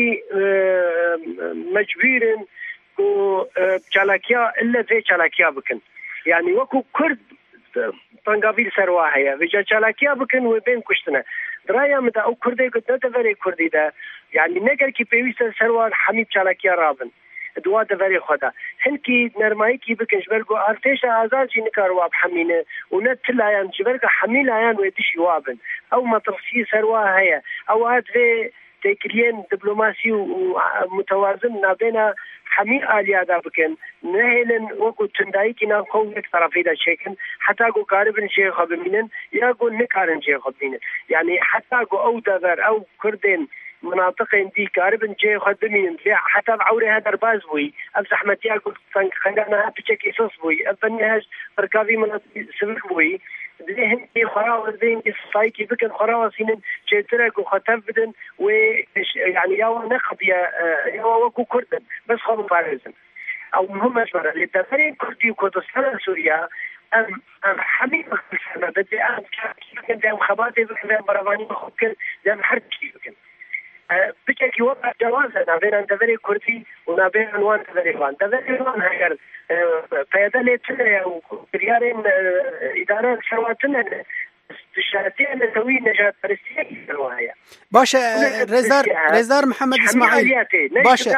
مەجبورن و چالاکیا إلا vê چالاکیا بکن yani وەکو کورد تەنگاویل سەروا هەیە vêja چالاکیا بکن و بێن کوشتنە درایە مدا ئەو کوردێک دەڤەرێ کوردیدا yani نەگەلکی پێویستە سەروان حەمید چالاکیا رابن دوا دەڤەرێ خۆدا هەنکی نەرمایەکی بکن ji ber ku artêşa azad jî nikar wab hemîne û ne tilayan ji ber ku hemîlayan wê tişî wabin ew metrifî serwa heye ew hat vê têkiliyên diplomasî û mutewazin navbêna hemî aliyada bikin nehêlin wekû tundayîkî nav xwe yek terafê de çêkin heta ku karibin jê xwe bimînin ya ku nikarin jê xwe bimînin yani heta ku ew dever ew Kurdên مناطقين دي كاربن جاي خدمين حتى بعوري هذا باز بوي ابزحمتي اقول خلينا بشكل قصص بوي ابنيهاج بركافي مناطق سبك بوي دين دي خراوه دين الصايكي بكن خراوه سنين جيترك وختم بدن و يعني يا نقض يا وكو كردن بس خلوا فارزن او مهم مجبر اللي دفرين كردي وكردستان سوريا ام حميد مخلصنا بدي ام كان دام خباتي بكن برافاني بكن دام حرب بكن بشكل وضع جوازا نابين دەڤەرێ کوردی و نابين عنوان دەڤەرێوان دەڤەرێوان هەگەر پەیدا لێتنە و بریارên ئیدارە سەرواتنە استشهادية نتوي نجاة برسية الرواية. باشا رزدار محمد إسماعيل. باشا.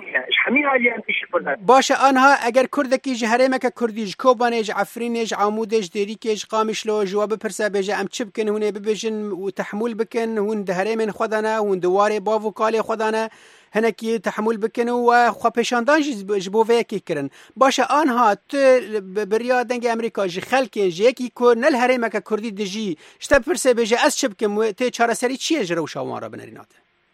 باشا أنها أجر كردك يجي هرمك كرديج كوبانيج عفرينيج عموديج ديريكيج قامش لو جواب برسا بيجا أم تشبكن هنا ببجن وتحمل بكن هون دهرمن خدنا هون دواري بافو كالي خدنا هنکی تحمل بکن و خو پیشاندان جبوه کی کرن باشه آنها بریا دنگ امریکا جی خلک یکی کو نل هرمک کردی دجی شتا پرسه بجه از چبکم ته چاره سری چیه جرو شوان را بنرینات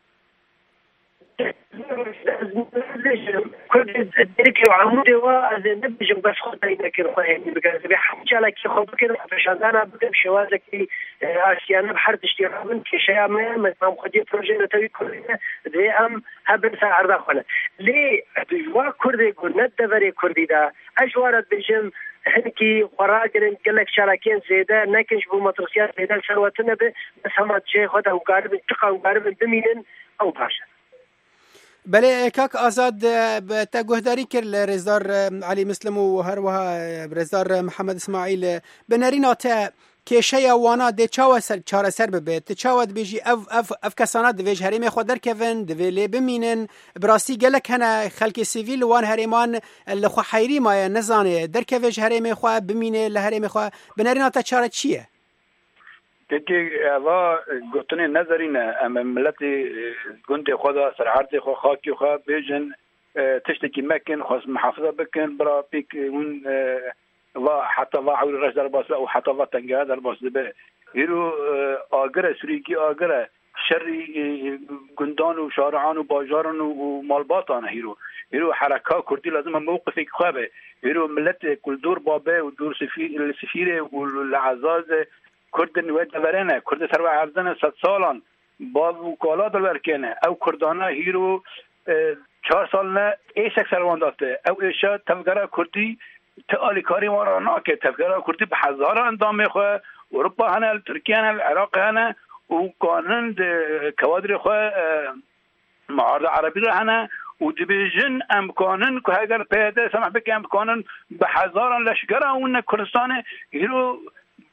كل ذلك وعمود وهذا نبجم بس خدينا كده يعني بجانب حاجة لك خد كده عشان أنا بدي بشوازك أشياء بحر تشتري من كشيء ما خدي بروجي نتوي كلنا ذي أم هبن سعر دخله ليه جوا كردي قلنا دبري كردي ده أجوارد بجم هنكي قراقرن قالك شراكين زيادة ناكنش بمطرسيات زيادة سرواتنا بس هم شيء خدها وقارب تقع وقارب بمينن أو باشا بله کاک آزاد تا گهداری کرد رزدار علی مسلم و هروها رزدار محمد اسماعیل بنرینات کشه وانا ده چاره سر ببه تچاود بیجی اف کسانات دویج هریم خود در کون دویلی بمینن براستی گلک هنه خلک سیویل وان هریمان لخوا حیری مای نزانه در کویج هریم خوا بمینه لهریم خوا بنرینات چاره چیه؟ که اوا گفتنی نظرینه اما ملت گنده خدا سرعرض خو خاکی خو بیجن تشتکی مکن خاص محافظه بکن برا پیک اون و حتی و عوری رش در باس او حتی و تنگه در باس به هیرو آگره سوریکی آگره شری گندان و شارعان و باجاران و مالباتان هیرو حرکات کردی لازم موقفی خوابه هیرو ملت کل دور بابه و دور سفیر و لعزاز کرد نوید دورنه کرد سر و عرضن 100 سالان با وکالات دلورکنه او کردانه هیرو 4 سال نه ایشک سروان داته او ایشا تفگره کردی تعالی کاری ما را ناکه تفگره کردی به هزار اندام خواه اروپا هنه ترکیه هنه العراق هنه و قانون کوادر خواه معارضه عربی را هنه و دبیجن امکانن که اگر پیاده سمح بکی امکانن به هزاران لشکره اون کردستان هیرو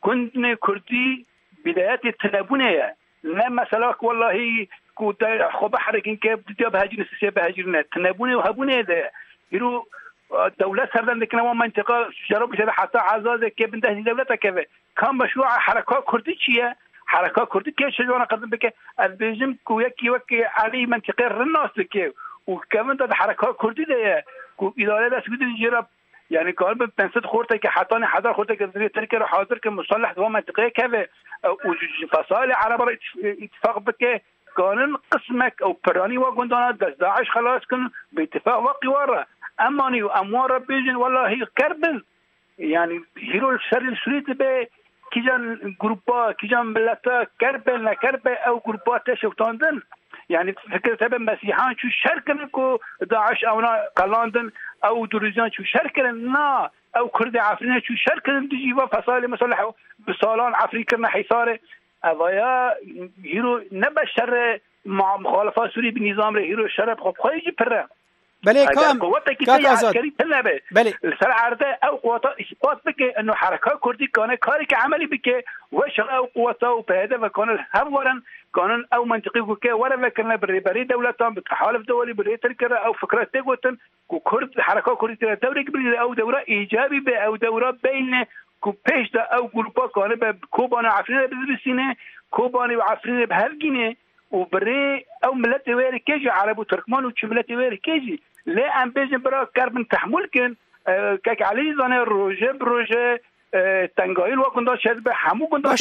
كندن كردي بدايات التنابونية لا مثلا والله كنت خو بحركين كيف بدي بهاجر نسيا بهاجرنا تنابوني وهبوني ده يرو دولة سردن لكنا منطقة جرب كذا حتى عزازة كيف بنده دولتها كيف كان مشروع حركات كردي شيء حركات كردي كيف شجونا قدم بك البيجم كويكي علي منطقة الناس كيف وكمان ده حركات كردي ده إدارة ده سكوت الجرب يعني كان بنسد خورتك كحطاني حضر خورتك تركي حاضر كمصلح دوا منطقة كيف وفصائل عرب اتفاق بك قانون قسمك او براني وقندانا داعش خلاص كن باتفاق واقي ورا اماني واموار بيجن والله هي كربن يعني هيرو الشر السوري به كيجان جروبا كيجان ملتا كربن لا كربه او جروبات شفتاندن يعني فكره تبع مسيحان شو شركن كو داعش او قلاندن او درزان شو شركن نا او كرد عفرين شو شركن دجيبا فصائل مصلحه بصالان افريقيا حصار اویا هیرو نبشر مع مخالفات سوری بنظام هیرو شرب خب خارجی پره بله کام آزاد بله سر عرضه او قوات اثبات بك انه حركات كردي كان كاري عملي بك وشغل او قوته وبهذا كان هبورا قانون او منطقي وكا ولا فكرنا بري دولتان بتحالف دولي بري تركه او فكرات تقوتن كرد حركات كردي دوره كبيره او دوره ايجابي او دوره بين كوبيش ده او جروبا كانه بكوبانا عفرين بزبسينه كوباني وعفرين بهالجينه وبري او ملت وير كيجي عرب وتركمان وشملت وير كيجي لا ام بيجن برا كربن تحمل كن كاك علي زانه روجه بروجه تنگایل وكندا شد به همو كندا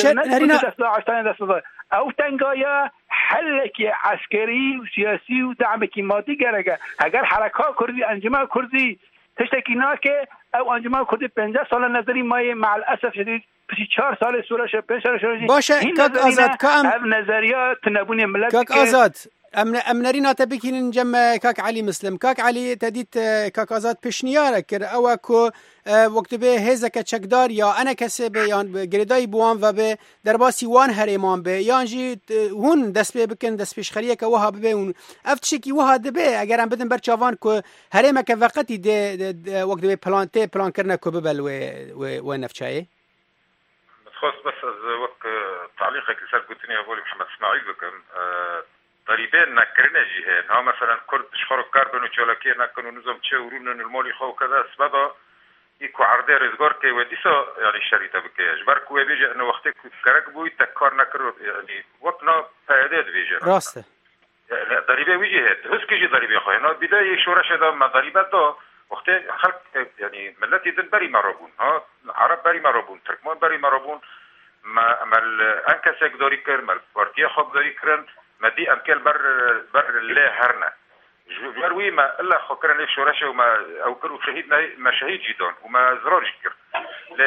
شد او تنگایا حلك عسكري وسياسي ودعم مادي گرگه اگر حركات كردي انجمن كردي تشتكينا که او انجمن کردی 50 سال نظری مای مع الاسف شدید 4 سال سورش 5 سال شدید باشه کاک آزاد کام نظریات تنبونی ملت کاک آزاد امنرينا تبكين جم كاك علي مسلم كاك علي تديت كاك آزاد پشنیاره کر او کو وقت به هزک چکدار یا انا کسب یا گریدای بوان و به درباسی وان هریمان به یا جی هون دست به بکن دست پیش خریه که وها به اون افتشی کی وها به اگر ام بدن بر چاوان کو هریمه که وقتی ده وقت به پلان کرنا کو ببل و نفچای خاص بس از وقت تعليقك اللي صار قلت لي يا ابو محمد اسماعيل بكم ضريبين نكرنا جهان ها مثلا كرد شخور كاربن وشولكي نكنوا نظام تشاورون المولي خو كذا سبب يكو عرضي رزقار كي وديسا يعني شريطه بكي اجبر كو بيجي انه وقتك كرك بوي تكار نكر يعني وقتنا فائدات بيجي راسته يعني ضريبه وجهات هسكي جي ضريبه خو هنا بدايه شورش هذا ما ضريبات ده وقت خلق يعني ملتي دن بري مرابون ها عرب بري مرابون تركمان بري مرابون ما الانكس يقدر يكر ما البارتيه خب داري كرن ما دي امكال بر الله هرنا جروي ما الا خكرن لي شورشه وما او كرو شهيدنا ما شهيد جدون وما زرار شكر ل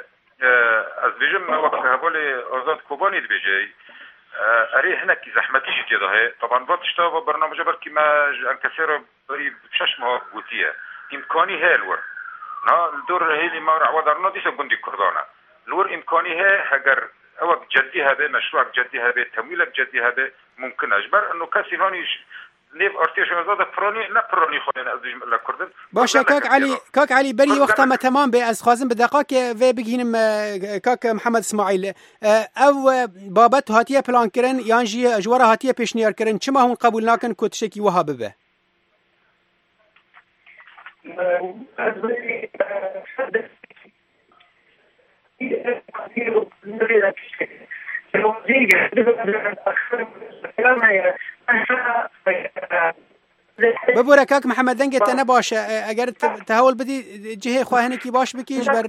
از بيجم وقت هبولي ازاد كوباني بيجي اري هنا كي زحمتي كده هي طبعا بطشتا برنامج بركي ما انكسر بري بشش ما قوتيه امكاني هالور نا الدور هيلي ما عودرنا دي سكوندي كردانا لور امكاني هي هجر او جديها به مشروع جديها به تمويل جديها به ممكن اجبر انه كاسي هوني نيف ارتيش زاد فراني لا فراني خلينا ازيم لا كردن باشه كاك علي بري وقت ما تمام به از خازم بدقائق و بگینم كاك محمد اسماعيل او بابت هاتيه پلان کرن یانجی اجوار هاتيه پیشنیار کرن چما هون قبول ناکن کو تشکی وهاب به ببوره كاك محمد دنگه تنه باشه اگر تحول بدی جهه خواهنه کی باش بکیش بر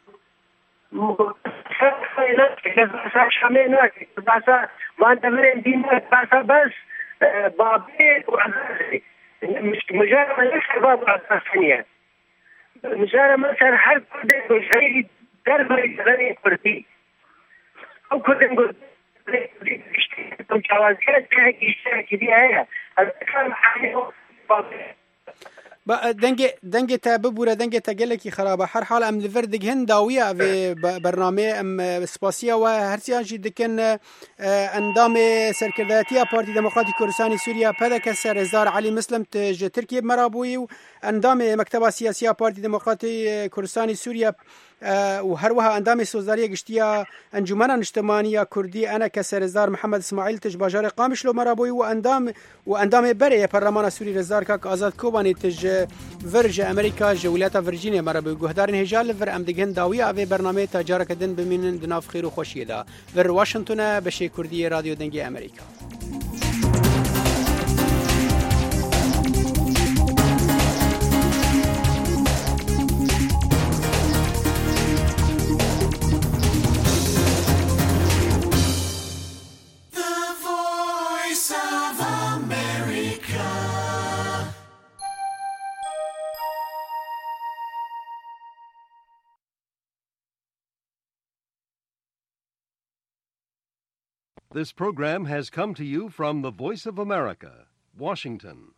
بس بابي مش مجرد الشباب الثانيه مجرد مثلا حرب شيء درب غني كردي او كنت نقول كم جوازات كيشترك بها دنگه تا ببوره دنگه تا گلکی خرابه هر حال ام لفردگ هن داویه و برنامه ام سپاسیا و هرسیان جی دکن اندام سرکرداتی پارتی دموکراتی کردستان سوریا پدک سرزدار علی مسلم ترکیه مرابوی و اندام مکتب سیاسی پارتی دموکراتی کردستان سوریا و هەروەها ئەندامی سۆزداریە گشتیە ئەنجومەنە نیشتمانیە کوردی ئەنە کە سەرێزدار محەممەد اسماعیل تژ باژارێ قامیشلۆ مەرابۆی و ئەندامێ بەرەیە پەرلەمانە سووری ڕێزدار کاک ئازاد کۆبانی تژ ڤرژە ئەمریکا ژە ویلایەتە ڤرجینیا مەرابۆی گوهدارن هێژا لەڤەر ئەم دەگەن داویە ئەوێ بەرنامەیە تا جارەکەدن بمینن دناو خێر و خۆشیەدا ڤر واشنگتونە بەشەی کوردی رادیۆ دەنگی ئەمریکا. This program has come to you from the Voice of America, Washington.